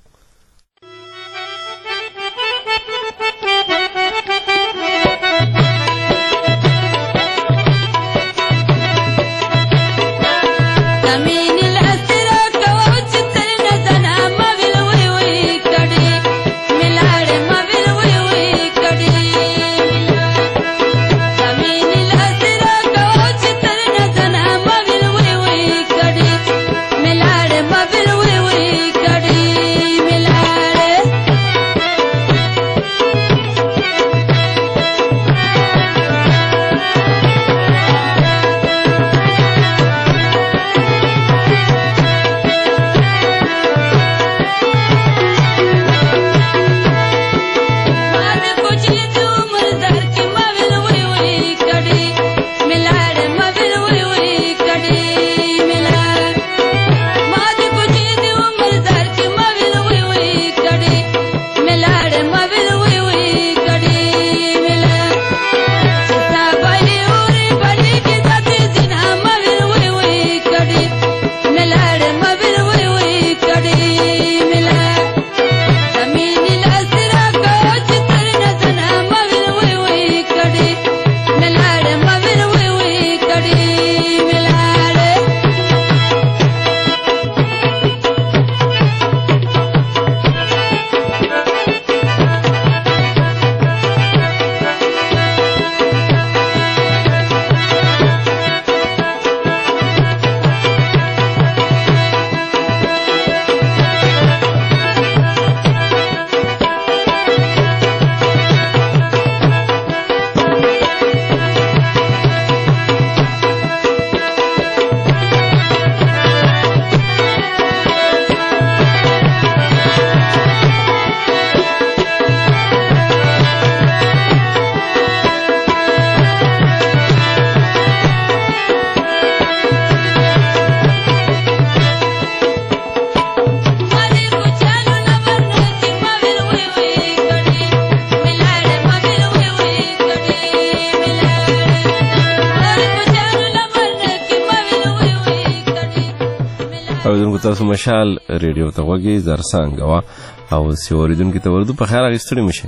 تاسو مشال ریډیو ته وګورئ زرسانګ وا او سیوریدونکو ته ورته په خیر اغستړي مشه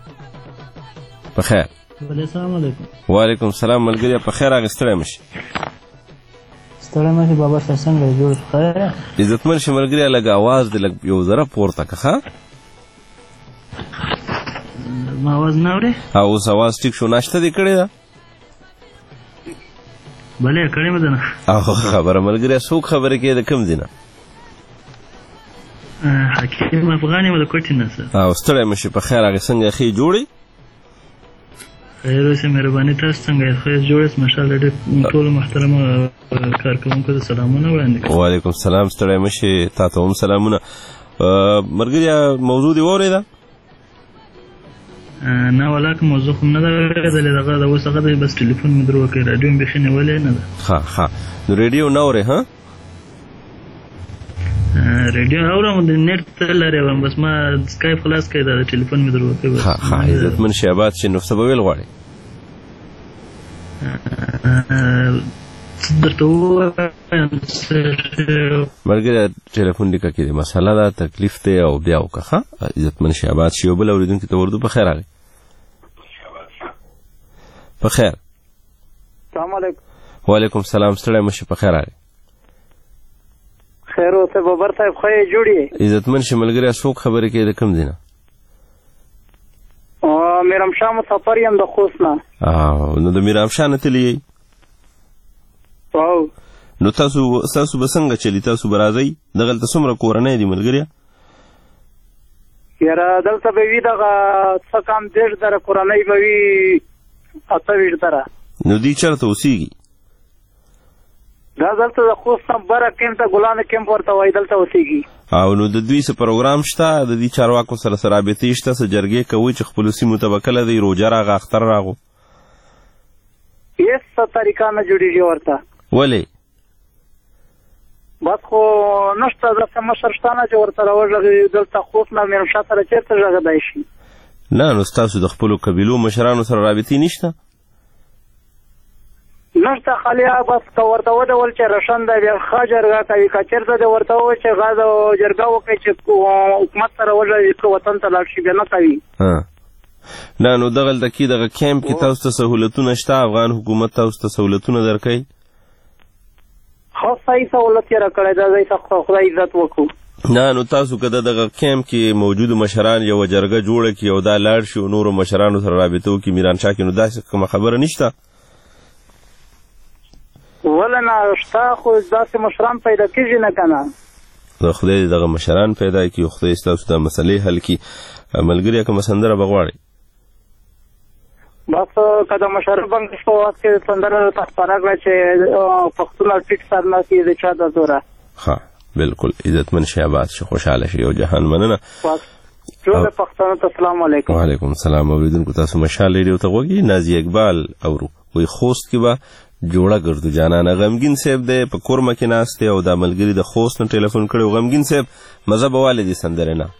په خیر السلام علیکم وعلیکم السلام ملګری په خیر اغستړي مشه ستړی مشه بابا څنګه جوړ خیر عزتمن شه ملګری لګ आवाज د لګ یو ذره پورته کخه ما आवाज نه اوري او اوس आवाज ټیک شو ناشته دې کړی دا بلې کړی مې ده او خبره ملګری څوک خبره کې د کم دینه حکیم افغانی ولا کوټی نه سره او ستړی مشه په خیر هغه څنګه خې جوړي خیر اوسه مهرباني تاسو څنګه خیر جوړس ماشاءالله ډېر ټول محترم کارکونکو ته سلامونه وړاندې کوم وعلیکم السلام ستړی مشه تاسو هم سلامونه مرګریا موضوع دی وریدا نه ولاکه موضوع هم نه ده دغه د اوسه غږ بس ټلیفون مې درو کې رادیو مې بخینه ولې نه ده ها ها نو ریډیو نه اوري ها ریډیو اورم د نت لري وم بس ما سکایپ خلاص کړی دا ټلیفون مې درو کې ها ها عزتمن شهباد چې نو څه ویل غواړي درته مرګه ټلیفون لیکه کې مسله دا تکلیف ته او بیا وکړه عزتمن شهباد شی وبل اوریدونکو ته ورته په خیر راغی په خیر السلام علیکم وعلیکم السلام ستړی مشه په خیر راغی خیر اوسه بابر صاحب خو یې جوړی عزتمن شه ملګری څوک خبره کې د کم دینه او میرم شاه مسافر یم د خوست نه او نو د میرم شاه نه تلی واو نو تاسو تاسو به څنګه چلی تاسو برازي دغه ته څومره کورنۍ دي ملګری یاره دلته به وي دغه څه کم دېرش زره کورنۍ به وي اته ویشت زره. نو دوی چېرته اوسېږي؟ دا دلته د خوست نه بره کیمپ ته ګلانو کیمپ ورته وایي، دلته اوسېږي. او نو د دوی څه پروګرام شته؟ د دې چارواکو سره څه رابطې شته؟ څه جرګې کوئ چې خپلو سیمو ته به کله دی روژه راغه اختر راغو؟ هېڅ څه طریقه نه جوړېږي ورته. ولې؟ بس خو نشته داسې مشر شته نه چې ورته راوغږوي. دلته خوست نه مېرمشاه سره چېرته غږېدی شي؟ نه نو ستاسو د خپلو قبیلو مشرانو سره رابطې نشته؟ نشته، خالي بس که ورته ودول چې رشن دی بیا ښه جرګه کوي، که چېرته دې ورته ووایي چې غږ جرګه وکړي چې حکومت سره وژړوي که وطن ته لاړ شي بیا نه کوي. نه نو دغلته کې دغه کیمپ کې تاسو ته سهولتونه شته؟ افغان حکومت تاسو ته سهولتونه درکوي؟ ښه صحیح سهولت یې راکړی دا ځای ته خدای عزت وکړو. نه نو تاسو که د دغه کیمپ کې موجودو مشران یوه جرګه جوړه کړي او دا لاړ شي او نورو مشرانو سره رابطه وکړي میرانشاه کې، نو داسې کومه خبره نشته؟ ولې نه شته، خو داسې مشران پیدا کېږي نه که نه. خدای دې دغه مشران پیدا کړي او خدای ستاسو د مسلې حل کړي. ملګري کومه سندره به غواړئ؟ بس که د مشرف بنګش په وخت کې سندره راته خپاره کړه چې پښتون ټیټ سر نه کړي د چا د زوره. ښه بلکل، عزتمن شي، آباد شي، خوشحاله شي او جهان مننه. ټولو پښتنو ته السلام علیکم. وعلیکم السلام. اوریدونکو تاسو مشال ریډیو ته غوږی. نازي اقبال اورو وی خوست کې به جوړه ګرځو جانانه. غمګین صاحب دی په کورمه کې ناست دی او دا ملګري د خوست نه ټلیفون کړی. غمګین صاحب مزه به والې دي سندرې نه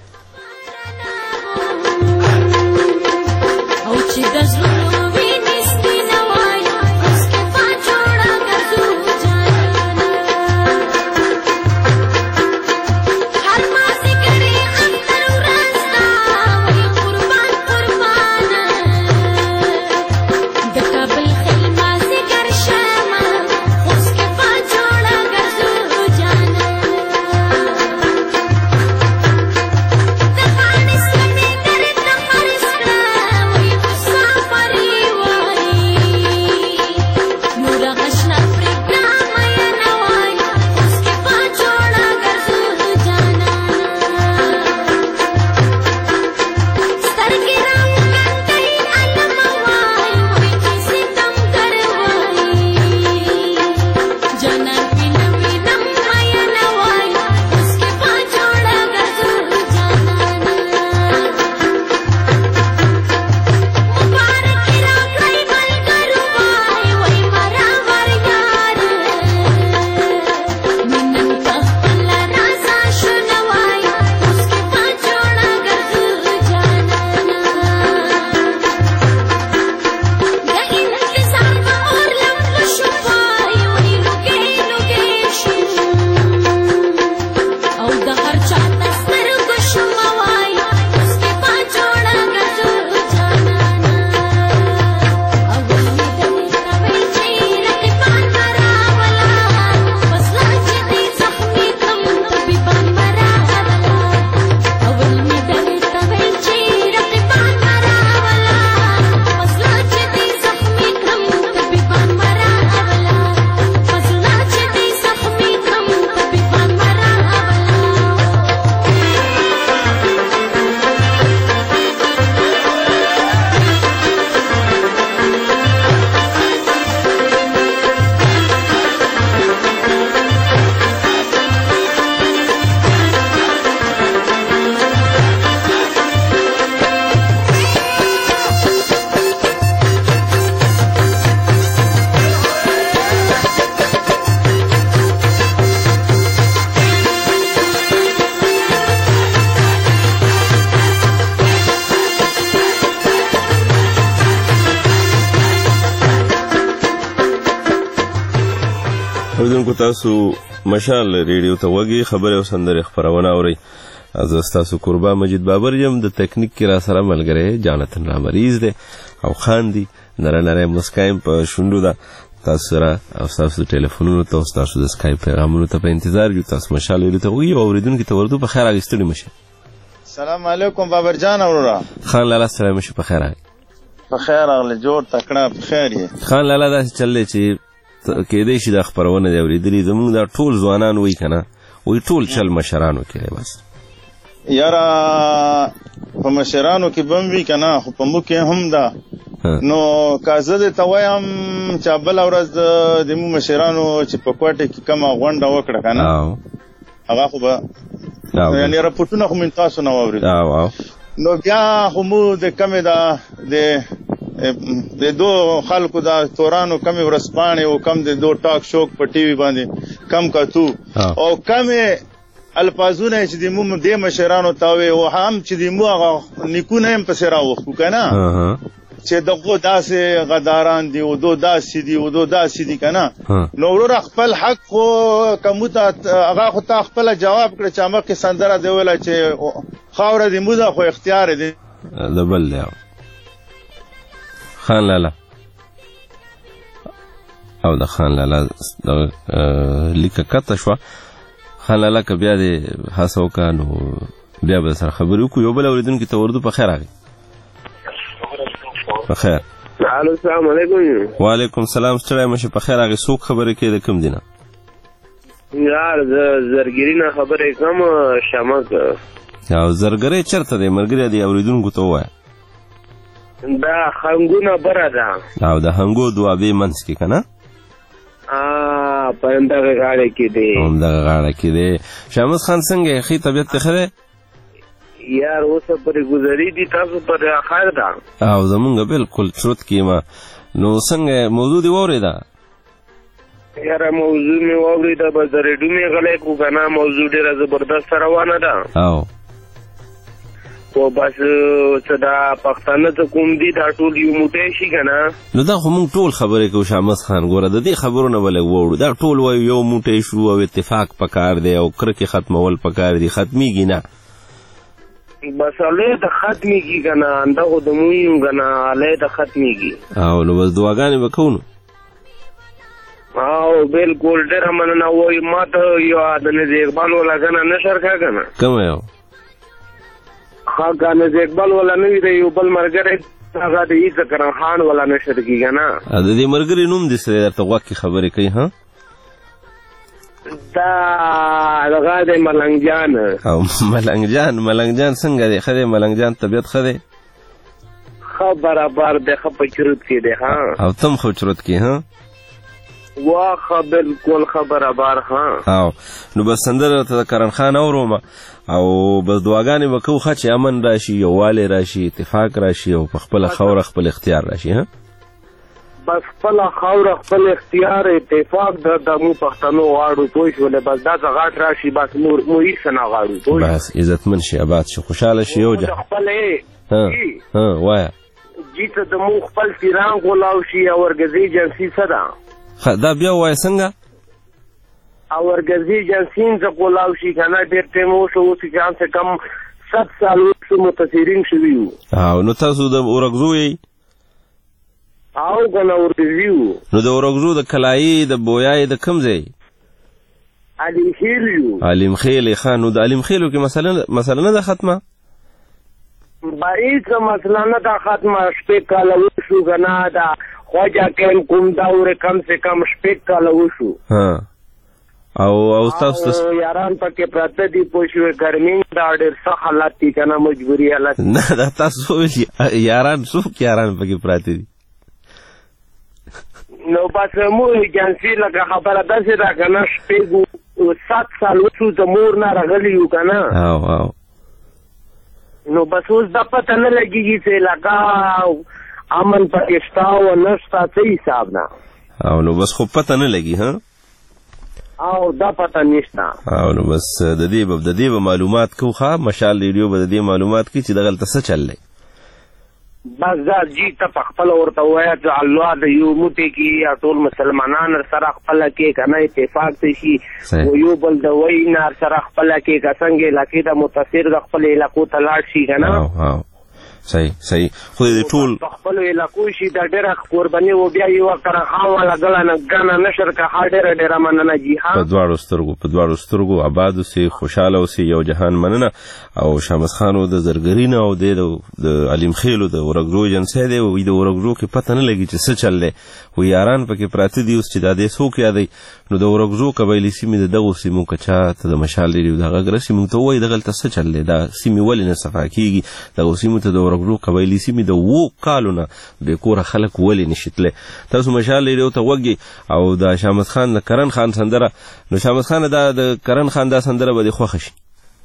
اوریدونکو تاسو مشال ریډیو ته وګي خبره او سندره خبرونه اوري. از تاسو قربا مجید بابر یم د تکنیک کې را سره ملګری جانتن را مریض دی او خاندي نره نره مسکایم په شوندو دا تاسو را او تاسو ټلیفونونو ته تاسو د اسکایپ پیغامونو ته په انتظار یو. تاسو مشال ریډیو ته وګي او اوریدونکو ته ورته په خیر اغستړي مشه. السلام علیکم بابر جان اورا خان لالا سلام مشه په خیر په خیر اغله جوړ تکړه په خیر یې. خان لالا دا چلې چې کېدې شي د خبرونه دی اورېدلې زمونږ دا ټول ځوانان وای کنه وای ټول چل مشرانو کې بس یاره په مشرانو کې بم وي که نه، خو په موږ کې هم ده. نو که زه دې ته وایم چې بله ورځ د مو مشرانو چې په کوټه کې کومه غونډه وکړه که نه، هغه خو به یعنې رپورټونه خو من تاسو نه واورېدل، نو بیا خو مو د کمې ده د د دو خلکو د تورانو کمې ورځپاڼې او کم د دو ټاک شوک په ټي وي باندې کم کتو او کمې الفاظونه چې د مو دې مشرانو ته وې او هم چې د مو هغه نیکونه هم پسې راوښکو که نه، چې دغه داسې غداران دي او دو داسې دي او دو داسې دي که نه. نو وروره خپل حق خو که مو ته هغه خو تا خپله جواب کړه چې مخکې سندره دې ویله چې خاوره د مو ده خو اختیار دی د بل دی. خان لالا او د خان لالا لیکه کته شوه. خان لالا که بیا دې هڅه وکړه نو بیا به سره خبرې وکړو. یو بل اورېدونکي ته وردو. په خیر راغی. په خیر. السلام علیکم. وعلیکم السلام. ستړی مشه. په خیر راغی. څوک خبرې کوي د کوم دي نه؟ یار زه زرګري نه خبرې کوم. شمک. او زرګرۍ چېرته دی؟ ملګری دی اورېدونکو ته ووایه. دا خنګونه بره ده او د هنګو دوابې منځ کې که نه؟ په همدغه غاړه کې دی. همدغه غاړه کې دی. شامس خان څنګه یې؟ ښې طبیعت دې ښه دی؟ یار اوسه پرې ګذري دي، تاسو پرې خیر ده. او زمونږ بالکل چرت کې ما. نو څنګه موضوع دې واورېده؟ یاره موضوع مې واورېده، بس د ریډیو مې غلی کړو که نه، موضوع ډېره زبردسته روانه ده. او خو بس څه دا پښتانه څه کوم دي دا ټول یو موټی شي که نه. نو دا خو مونږ ټول خبرې کوو شامس خان. ګوره د دې خبرو نه به لږ واوړو. دا ټول وایو یو موټی شو او اتفاق پکار دی او کرکې ختمول پکار دي. ختمیږي نه. بس هلې د ختمیږي که نه، همدغو د مونږ یو که نه، هلې د ختمیږي. او نو بس دعاګانې به کوو نو. او بالکل ډېره مننه. وایي ما ته یو د نظیر اقبال والا ګنه نشر کا که نه؟ کومه یو؟ ښه که نظیر اقبال والا نه وي د یو بل ملګری هغه د عیسی کرم خان والا نشر کېږي که نه. د دې ملګري نوم دې څه دی؟ درته غوږ کې خبرې کوي ها؟ دا دغه دی ملنګ جان. او ملنګ جان. ملنګ جان څنګه دی؟ ښه دی ملنګ جان؟ طبیعت ښه دی؟ ښه برابر دی. ښه په چروت کې دی. ها او تم خو چروت کې ها؟ واخه بالکل ښه برابر. ها او نو بس سندره ته د کرن خان اورم او بس دعاګانې به کوو ښه چې امن راشي، یووالی راشي، اتفاق راشي او په خپله خاوره خپل اختیار راشي. ها بس خپله خاوره خپل اختیار اتفاق د مو پښتنو غواړو پوه شولې. بس دا څه غاټ راشي بس مو هېڅ نه غواړو. بس عزتمن شي، آباد شي، خوشحاله شي. یو خپل ها ها وایه جی ته د مو خپل پیران غولاو شي او ورګزۍ جنسي څه ده؟ دا بیا وایه څنګه؟ او ورګزۍ جنسي څه غولاو شي که نه؟ ډېر ټایم وشو، اوس کم سے کم ست سال وشو متاثرین شوي وو. او نو تاسو د اورګزو یې؟ او که نه اورګزي وو. نو د اورګزو د کلایي د بویایي د کوم ځای؟ علیم خیل یو. علیم خیل. ښه نو د علیم خیلو کې مسله نه ده ختمه؟ هېڅ مسله نه ده ختمه. شپږ کاله وشو که نه ده خواجه کیم کوم دور کم سے کم شپږ کاله وشو. ها او او تاسو یاران پکې پراته دي پوه شوې. ګرمي دا ډېر سخت حالت دي که نه، مجبوري حالت. نه دا تاسو یاران څوک یاران پکې پراته دي؟ نو بس مو ایجنسي لکه خبره داسې ده که نه، شپږ سات سال وشو د مور نه راغلي یو که نه. او او نو بس اوس دا پته نه لګېږي چې علاقه امن پکې شته او نشته، څه حساب نه. او نو بس خو پته نه لګي. ها او دا پته نشته. او نو بس د دې به د دې به معلومات کوو. ښه مشال ریډیو به د دې معلومات کوي چې دغلته څه چل دی. بس دا جی ته په خپله ورته ووایه چې الله د یو موټی کې ټول مسلمانان سره خپله کې که نه اتفاق ته شي او یو بل د وینا سره خپله کې که څنګه علاقې د متاثر د خپل علاقو ته لاړ شي که نه. صحیح صحیح خو دې ټول خپل علاقو شي دا ډېره قرباني و بیا یو کرخا والا ګلانه ګانا نشر کا ډېره ډېره مننه جی ها په دواړو سترګو په دواړو سترګو آباد اوسئ خوشاله اوسئ یو جهان مننه او شامس خانو د زرګرینه او د علیم خیلو د ورګرو جنسي دی وي د ورګرو کې پته نه لګي چې څه چل دی و یاران پکې پراته دي اوس چې دا دې څوک یادوي نو د ورګرو قبایلي سیمې د دغو سیمو که چا ته د مشال لري د هغه ګره سیمو ته ووایي دغلته څه چل دی دا سیمې ولې نه صفا کېږي دغو سیمو ته د ورګرو قبایلي سیمې د اوو کالو نه بې کوره خلک ولې نشي تللی تاسو مشال لري ته وږي او د شامس خان د کرن خان سندره نو شامس خان دا د کرن خان دا سندره به دې خوښه شي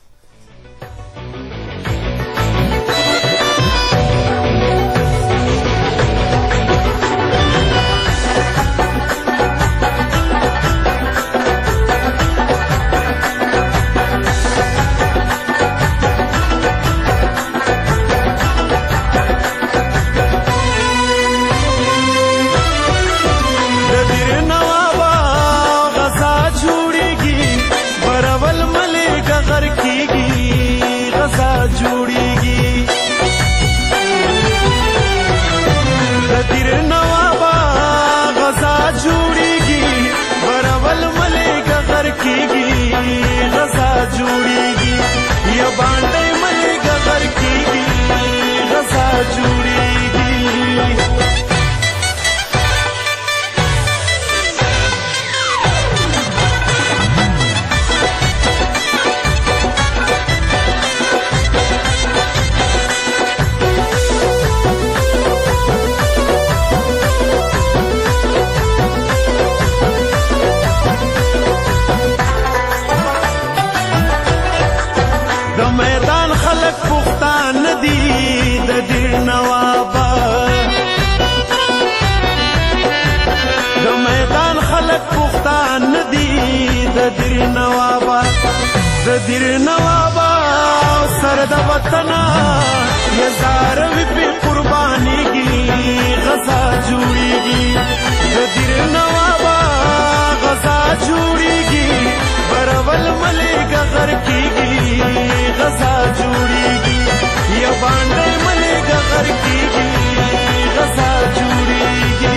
دیر نوابا سر د وطن یزار وی په قربانی کی غزا جوړیږي دیر نوابا غزا جوړیږي برول ملک غر کیږي غزا جوړیږي یا باندې ملک غر کیږي غزا جوړیږي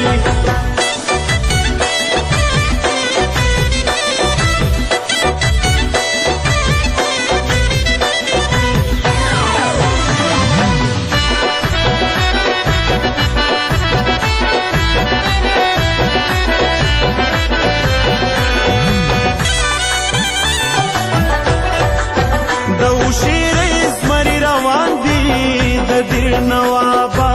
نوابا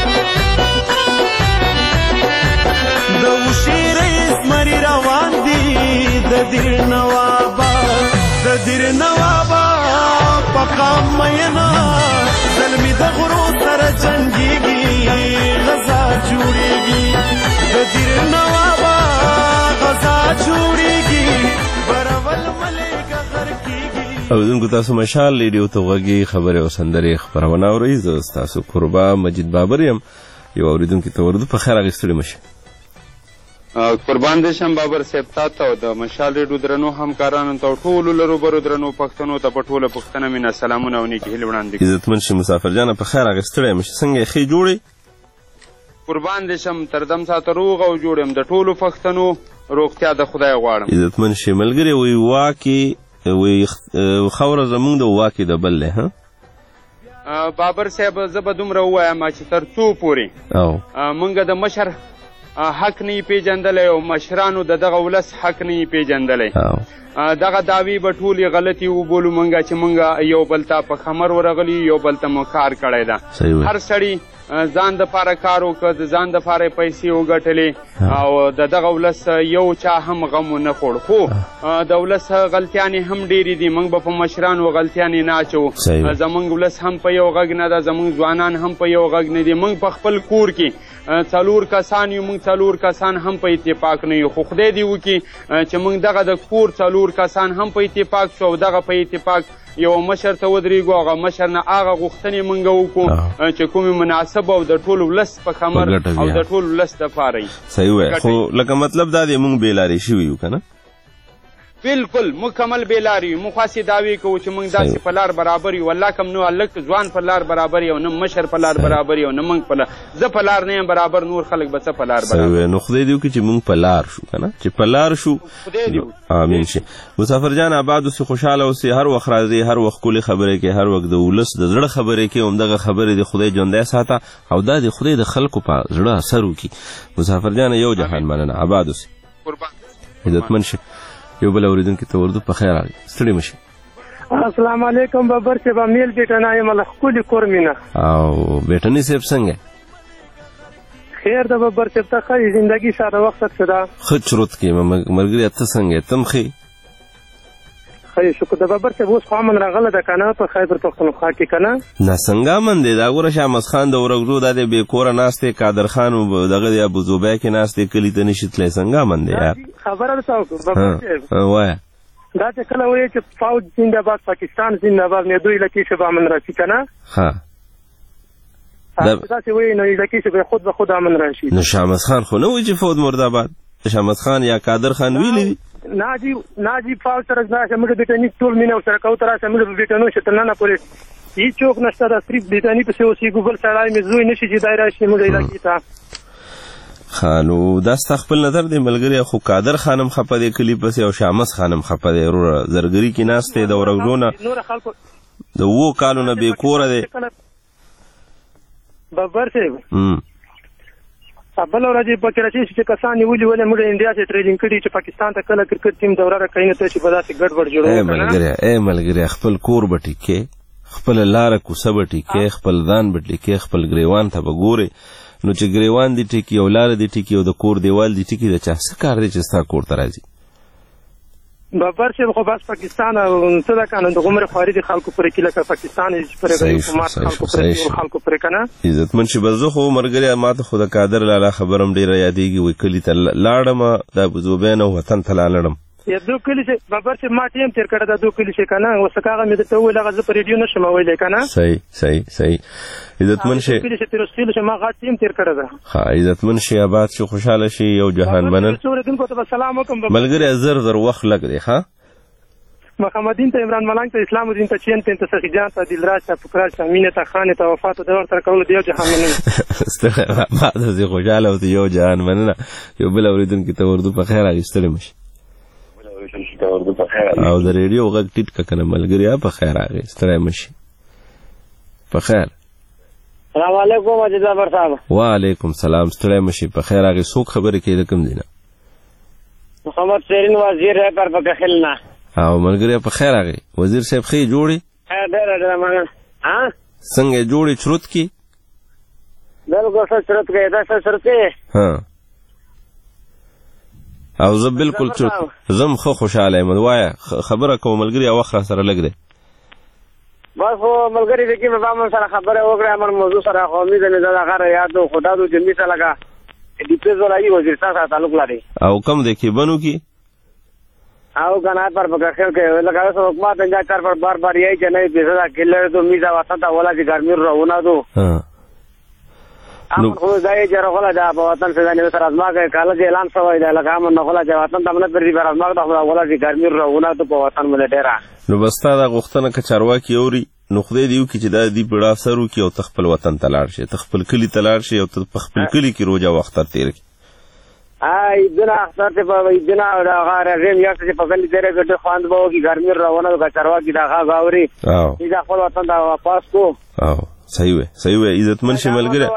د وشیر اسمري روان دي د دیر نوابا د دیر نوابا پکا مینا زلمی د غرو سره جنگيږي غزا جوړيږي د دیر نوابا غزا جوړيږي برول ملک غر کیږي او دونکو تاسو مشال ریډیو ته وګي خبره او سندرې خبرونه اورئ زه تاسو قربا مجید بابر يم یو اوریدونکو ته ورته په خیر غوښتل مشه قربان دې شم بابر صاحب تاسو د مشال ریډیو درنو همکارانو ته ټول لرو برو درنو پښتنو ته په ټوله پښتنه مینا سلامونه او نیکی هیله وړاندې عزتمن شي مسافر جان په خیر غوښتل مشه څنګه خې جوړي قربان دې شم تردم سات روغ او جوړم د ټولو پښتنو روغتیا د خدای غواړم عزتمن شي ملګری وی واکي وی خوره زمونږ د واکي د بل له ها بابر صاحب زه به دومره ووایم چې تر څو پورې او مونږ د مشر حق نه پیژندلی او مشرانو د دغه ولس حق نه پیژندلی دغه دعوی به ټولې غلطي وبولو مونږ چې مونږ یو بل ته په خمر ورغلي یو بل ته مو کار کړی ده هر سړي ځان د پاره کار وکړ د ځان د پاره پیسې وګټلې او د دغه ولس یو چا هم غم نه خوړ خو د ولس غلطیانې هم ډېرې دي موږ به په مشرانو غلطیانې نه اچوو زموږ ولس هم په یو غږ نه ده زموږ ځوانان هم په یو غږ نه دي موږ په خپل کور کې څلور کسان یو موږ څلور کسان هم په اتفاق نه یو خو خدای دې وکړي چې موږ دغه د کور څلور کسان هم په اتفاق شو او دغه په اتفاق یو مشر ته ودرېږو هغه مشر نه هغه غوښتنې موږ وکړو چې کومې مناسب او د ټول ولس په خمر او د ټول ولس دپاره صحیح وایي خو لکه مطلب دا دی موږ بېلارې شوي یو که نه بالکل مکمل بې لارې یو. موږ خاصې دعوې کوو چې موږ داسې په لار برابر یو. والله کوم نو هلک ځوان په لار برابر یو، نه مشر په لار برابر یو، نه موږ په لار. زه په لار نه یم برابر، نور خلک به څه په لار برابر. نو خدای دې وکړي چې موږ په لار شو که نه، چې په لار شو. آمین شي. مسافر جان آباد اوسې، خوشحاله اوسې، هر وخت راځې، هر وخت ښکلې خبرې کوې، هر وخت د ولس د زړه خبرې کوې. همدغه خبرې د خدای ژوندی ساته او دا د خدای د خلکو په زړه اثر وکړي. مسافر جان یو جهان مننه، آباد اوسې، عزتمن شي. یو بل اوریدونکي ته اردو په خیر راغلی، ستړي مه شي. السلام علیکم بابر صاحب، امیل بیټنا یم له ښکلي کور مینه. او بیټني صاحب څنګه خیر ده بابر صاحب؟ ته ښه زندګي ساده وخت څه ده؟ ښه چروت کې ملګري، ته څنګه تم ښې؟ خیر شکر ده بابر صاحب. اوس خو امن راغله ده که نه په خیبر پښتونخوا کې که نه؟ نه څنګه امن دی؟ دا ګوره شاه مسخان د ورږدو دا دی بې کوره ناست دی، قادر خان دغه دی ابوزوبی کې ناست دی، کلي ته نشي تللی. څنګه امن دی یار؟ خبره درته وکړو بابر صاحب، وایه دا چې کله وایي چې فوج زنده‌باد، پاکستان زنده‌باد، نو دوی علاقې شه به امن راشي که نه؟ ښه داسې وایي نو علاقې شه به خود به خود امن راشي. نو شاه مسخان خو نه وایي چې فوج مرداباد؟ شاه مسخان یا قادر خان ویلي دي؟ ناجی ناجی فاو سره راشه موږ بیٹنی ټول مینه سره کوو تر راشه موږ بیٹنو شته نه نه پولیس هیڅ څوک نشته دا صرف بیٹنی په اوسې ګوګل سره مې زوی نشي چې دایره شي موږ علاقې ته. خانو دا خپل نظر دی ملګری، خو قادر خانم خپه دی کلی پسې او شامس خانم خپه دی وروره زرګري کې ناست دی د ورغلونه نور خلکو د وو کالو نه بې کوره دی. بابر صاحب بل ورځ پکې راځي چې کسان نیولي ولې موږ انډیا ته ټریډینګ کړي چې پاکستان ته کله کرکټ ټیم دوره راکړي نه ته چې په داسې ګډوډ جوړوي. اے ملګری اے ملګری خپل کور به ټیکې، خپل لاره کوڅه به ټیکې، خپل ځان به ټیکې، خپل ګریوان ته به ګورې. نو چې ګریوان دې ټیکي او لاره دې ټیکي او د کور دیوال دې ټیکي د چا څه کار دی چې ستا کور ته راځي؟ بابر صاحب خو بس پاکستان او څه ده که نه د غومرې خواري د خلکو پرې کي لکه پاکستان چې پرې غریب حکومت خلکو پرې خلکو پرې که نه عزتمن شي. بس زه خو ملګري ما ته خو د قادر لالا خبره هم ډېره یادېږي، وایي کلي ته لاړم د ابوزوبی نه وطن ته لاړم. یا دو کلي چې بابر صاحب ما ټیم تېر کړی دا دو کلي چې که نه اوس هغه مې درته وویل هغه زه په ریډیو نشم ویلی که نه. صحیح صحیح صحیح عزتمن شي. کلي چې تېر اوسېدلو چې ما غټ ټیم تېر کړی ده. ښه عزتمن شي، آباد شي، خوشحاله شي. یو جهان منن څو اورېدونکو ته به سلام وکړم ملګری. زر زر وخت لږ دی. ښه محمدین ته، عمران ملنګ ته، اسلام الدین ته، چین ته، سخي جان ته، دلراج ته، فکرات ته، مینه ته، خانه ته، وفات ته د ورته کولو دیو جهان مننه. ستړی ما ته زه خوشحاله او یو جهان مننه. یو بل اوریدونکي ته اردو په خیر راغستلی مشي او د ریډیو غږ ټیټ که کنه ملګري په خیر راغی ستړی مشي په خیر. السلام علیکم مجید بابر صاحب. وعلیکم سلام، ستړی مشي په خیر راغی. څوک خبرې کوي د کوم ځای نه؟ محمد سیرین وزیر ہے پر پکخل نه. او ملګری په خیر راغی. وزیر صاحب ښې جوړې؟ ډېره ډېره مننه. څنګه جوړې چروت کې؟ بالکل ښه چروت کې دا ښه چروت کې. ها او زه بالکل چروت زم ښه خوشحاله یم. وایه خبره کوم ملګري او وخت را سره لږ دی. بس خو ملګري دی کې به من سره خبره وکړه امر موضوع سره خو امید نه ده هغه یاد خدا دو جمی سره لگا ډیپیز ولایي وزیرستان سره تعلق لري. او کم دی کې بنو کې او گنات پر بکر کے لگا سو حکومت انجا کر پر بار بار یہی کہ نہیں پیسہ کلر تو میزا وطن تا ولا کی گرمی رونا دو ہاں ام خو دای جره ولا دا وطن سے جانے سر ازما کے کالج اعلان سوای دا لگا من ولا جا وطن تم نے پر بار ازما دا ولا کی گرمی رونا تو په وطن مله ډیرا. نو بستا دا غختنه ک چارواکي اوري نو خدای دیو کی چې دا دی بڑا سرو کی او تخپل وطن تلاړ شي، تخپل کلی تلاړ شي او تخپل کلی کی روزه وخت تیر کی ay dina sarte pa dina da gara rem yak se pakali tere gade khand bo ki garmi rawna ka charwa ki da ga gauri ida khol watan da واپس کو. او صحیح وي صحیح وي عزتمن شي ملګری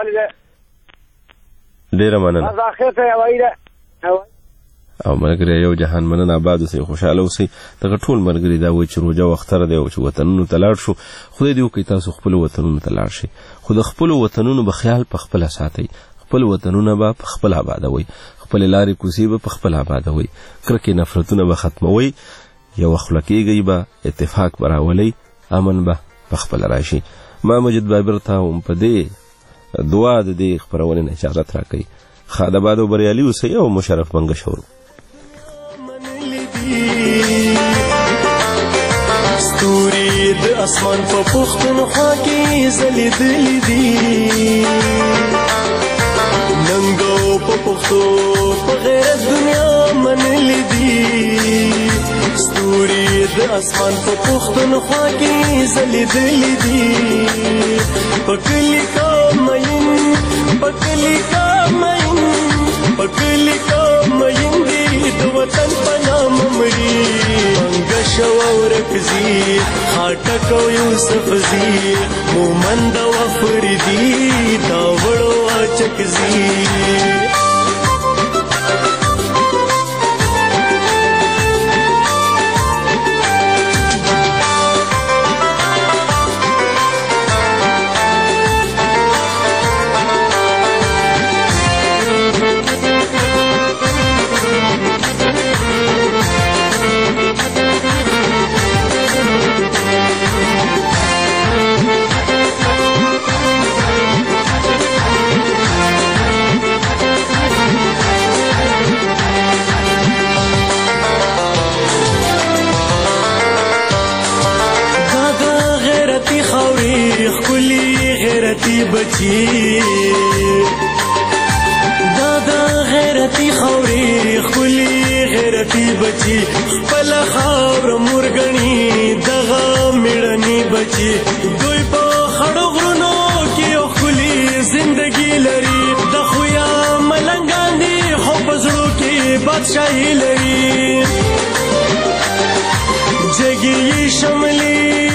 ډیر مننه. اخر ته وایي او ملګری یو جهان مننه. آباد اوسئ، خوشاله اوسئ. دغه ټول ملګری دا وایي چې روزه وختره دی او چې وطنونو ته لاړ شو. خدای دې وکړي تاسو خپل وطنونو ته لاړ شئ، خو د خپل وطنونو به خیال په خپل ساتئ. خپل وطنونه به په خپل آبادوي، خپل لارې کوڅې به په خپل آبادوي، کرکې نفرتونه به ختموي، یو خلک کېږئ به اتفاق به راولئ، امن به په خپل راشي. ما مجید بابر ته هم په دې دعا د دې خپرونې نه اجازت راکوي. ښه د باد او بریالي اوسئ او مشرف بنګه شورو ستوري د اسمان په پښتونخوا کې ځلېدلې دي، ننګو په پښتو په غیرت دنیا منلې دي. د اسمان په پښتونخوا کې ځلېدلې دي په کلي کا مین په کلي کا مین په کلي کا مین دي د وطن په نام مړي منګه شو ورکزي خاټک او یوسف زي مومند او فریدي دا وړو اچکزي بچی دادا غیرتی خوري خولي غیرتی بچی خپل خاور مرګنی دغه میړنی بچی دوی په خړو غرونو کې خولي زندگی لري د خویا ملنګان دي خو پزړو کې بادشاہي لري جګي شملي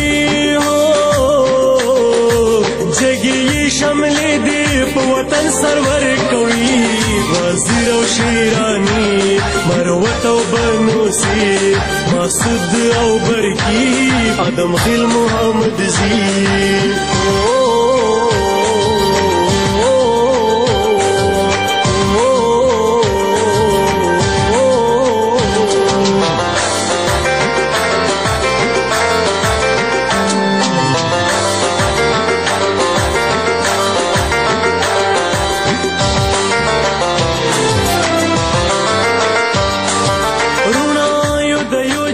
شملې دې په وطن سرور کوي وزیر او شیرانی مروت او بنوسی مسعود او برکی ادم خیل محمد زی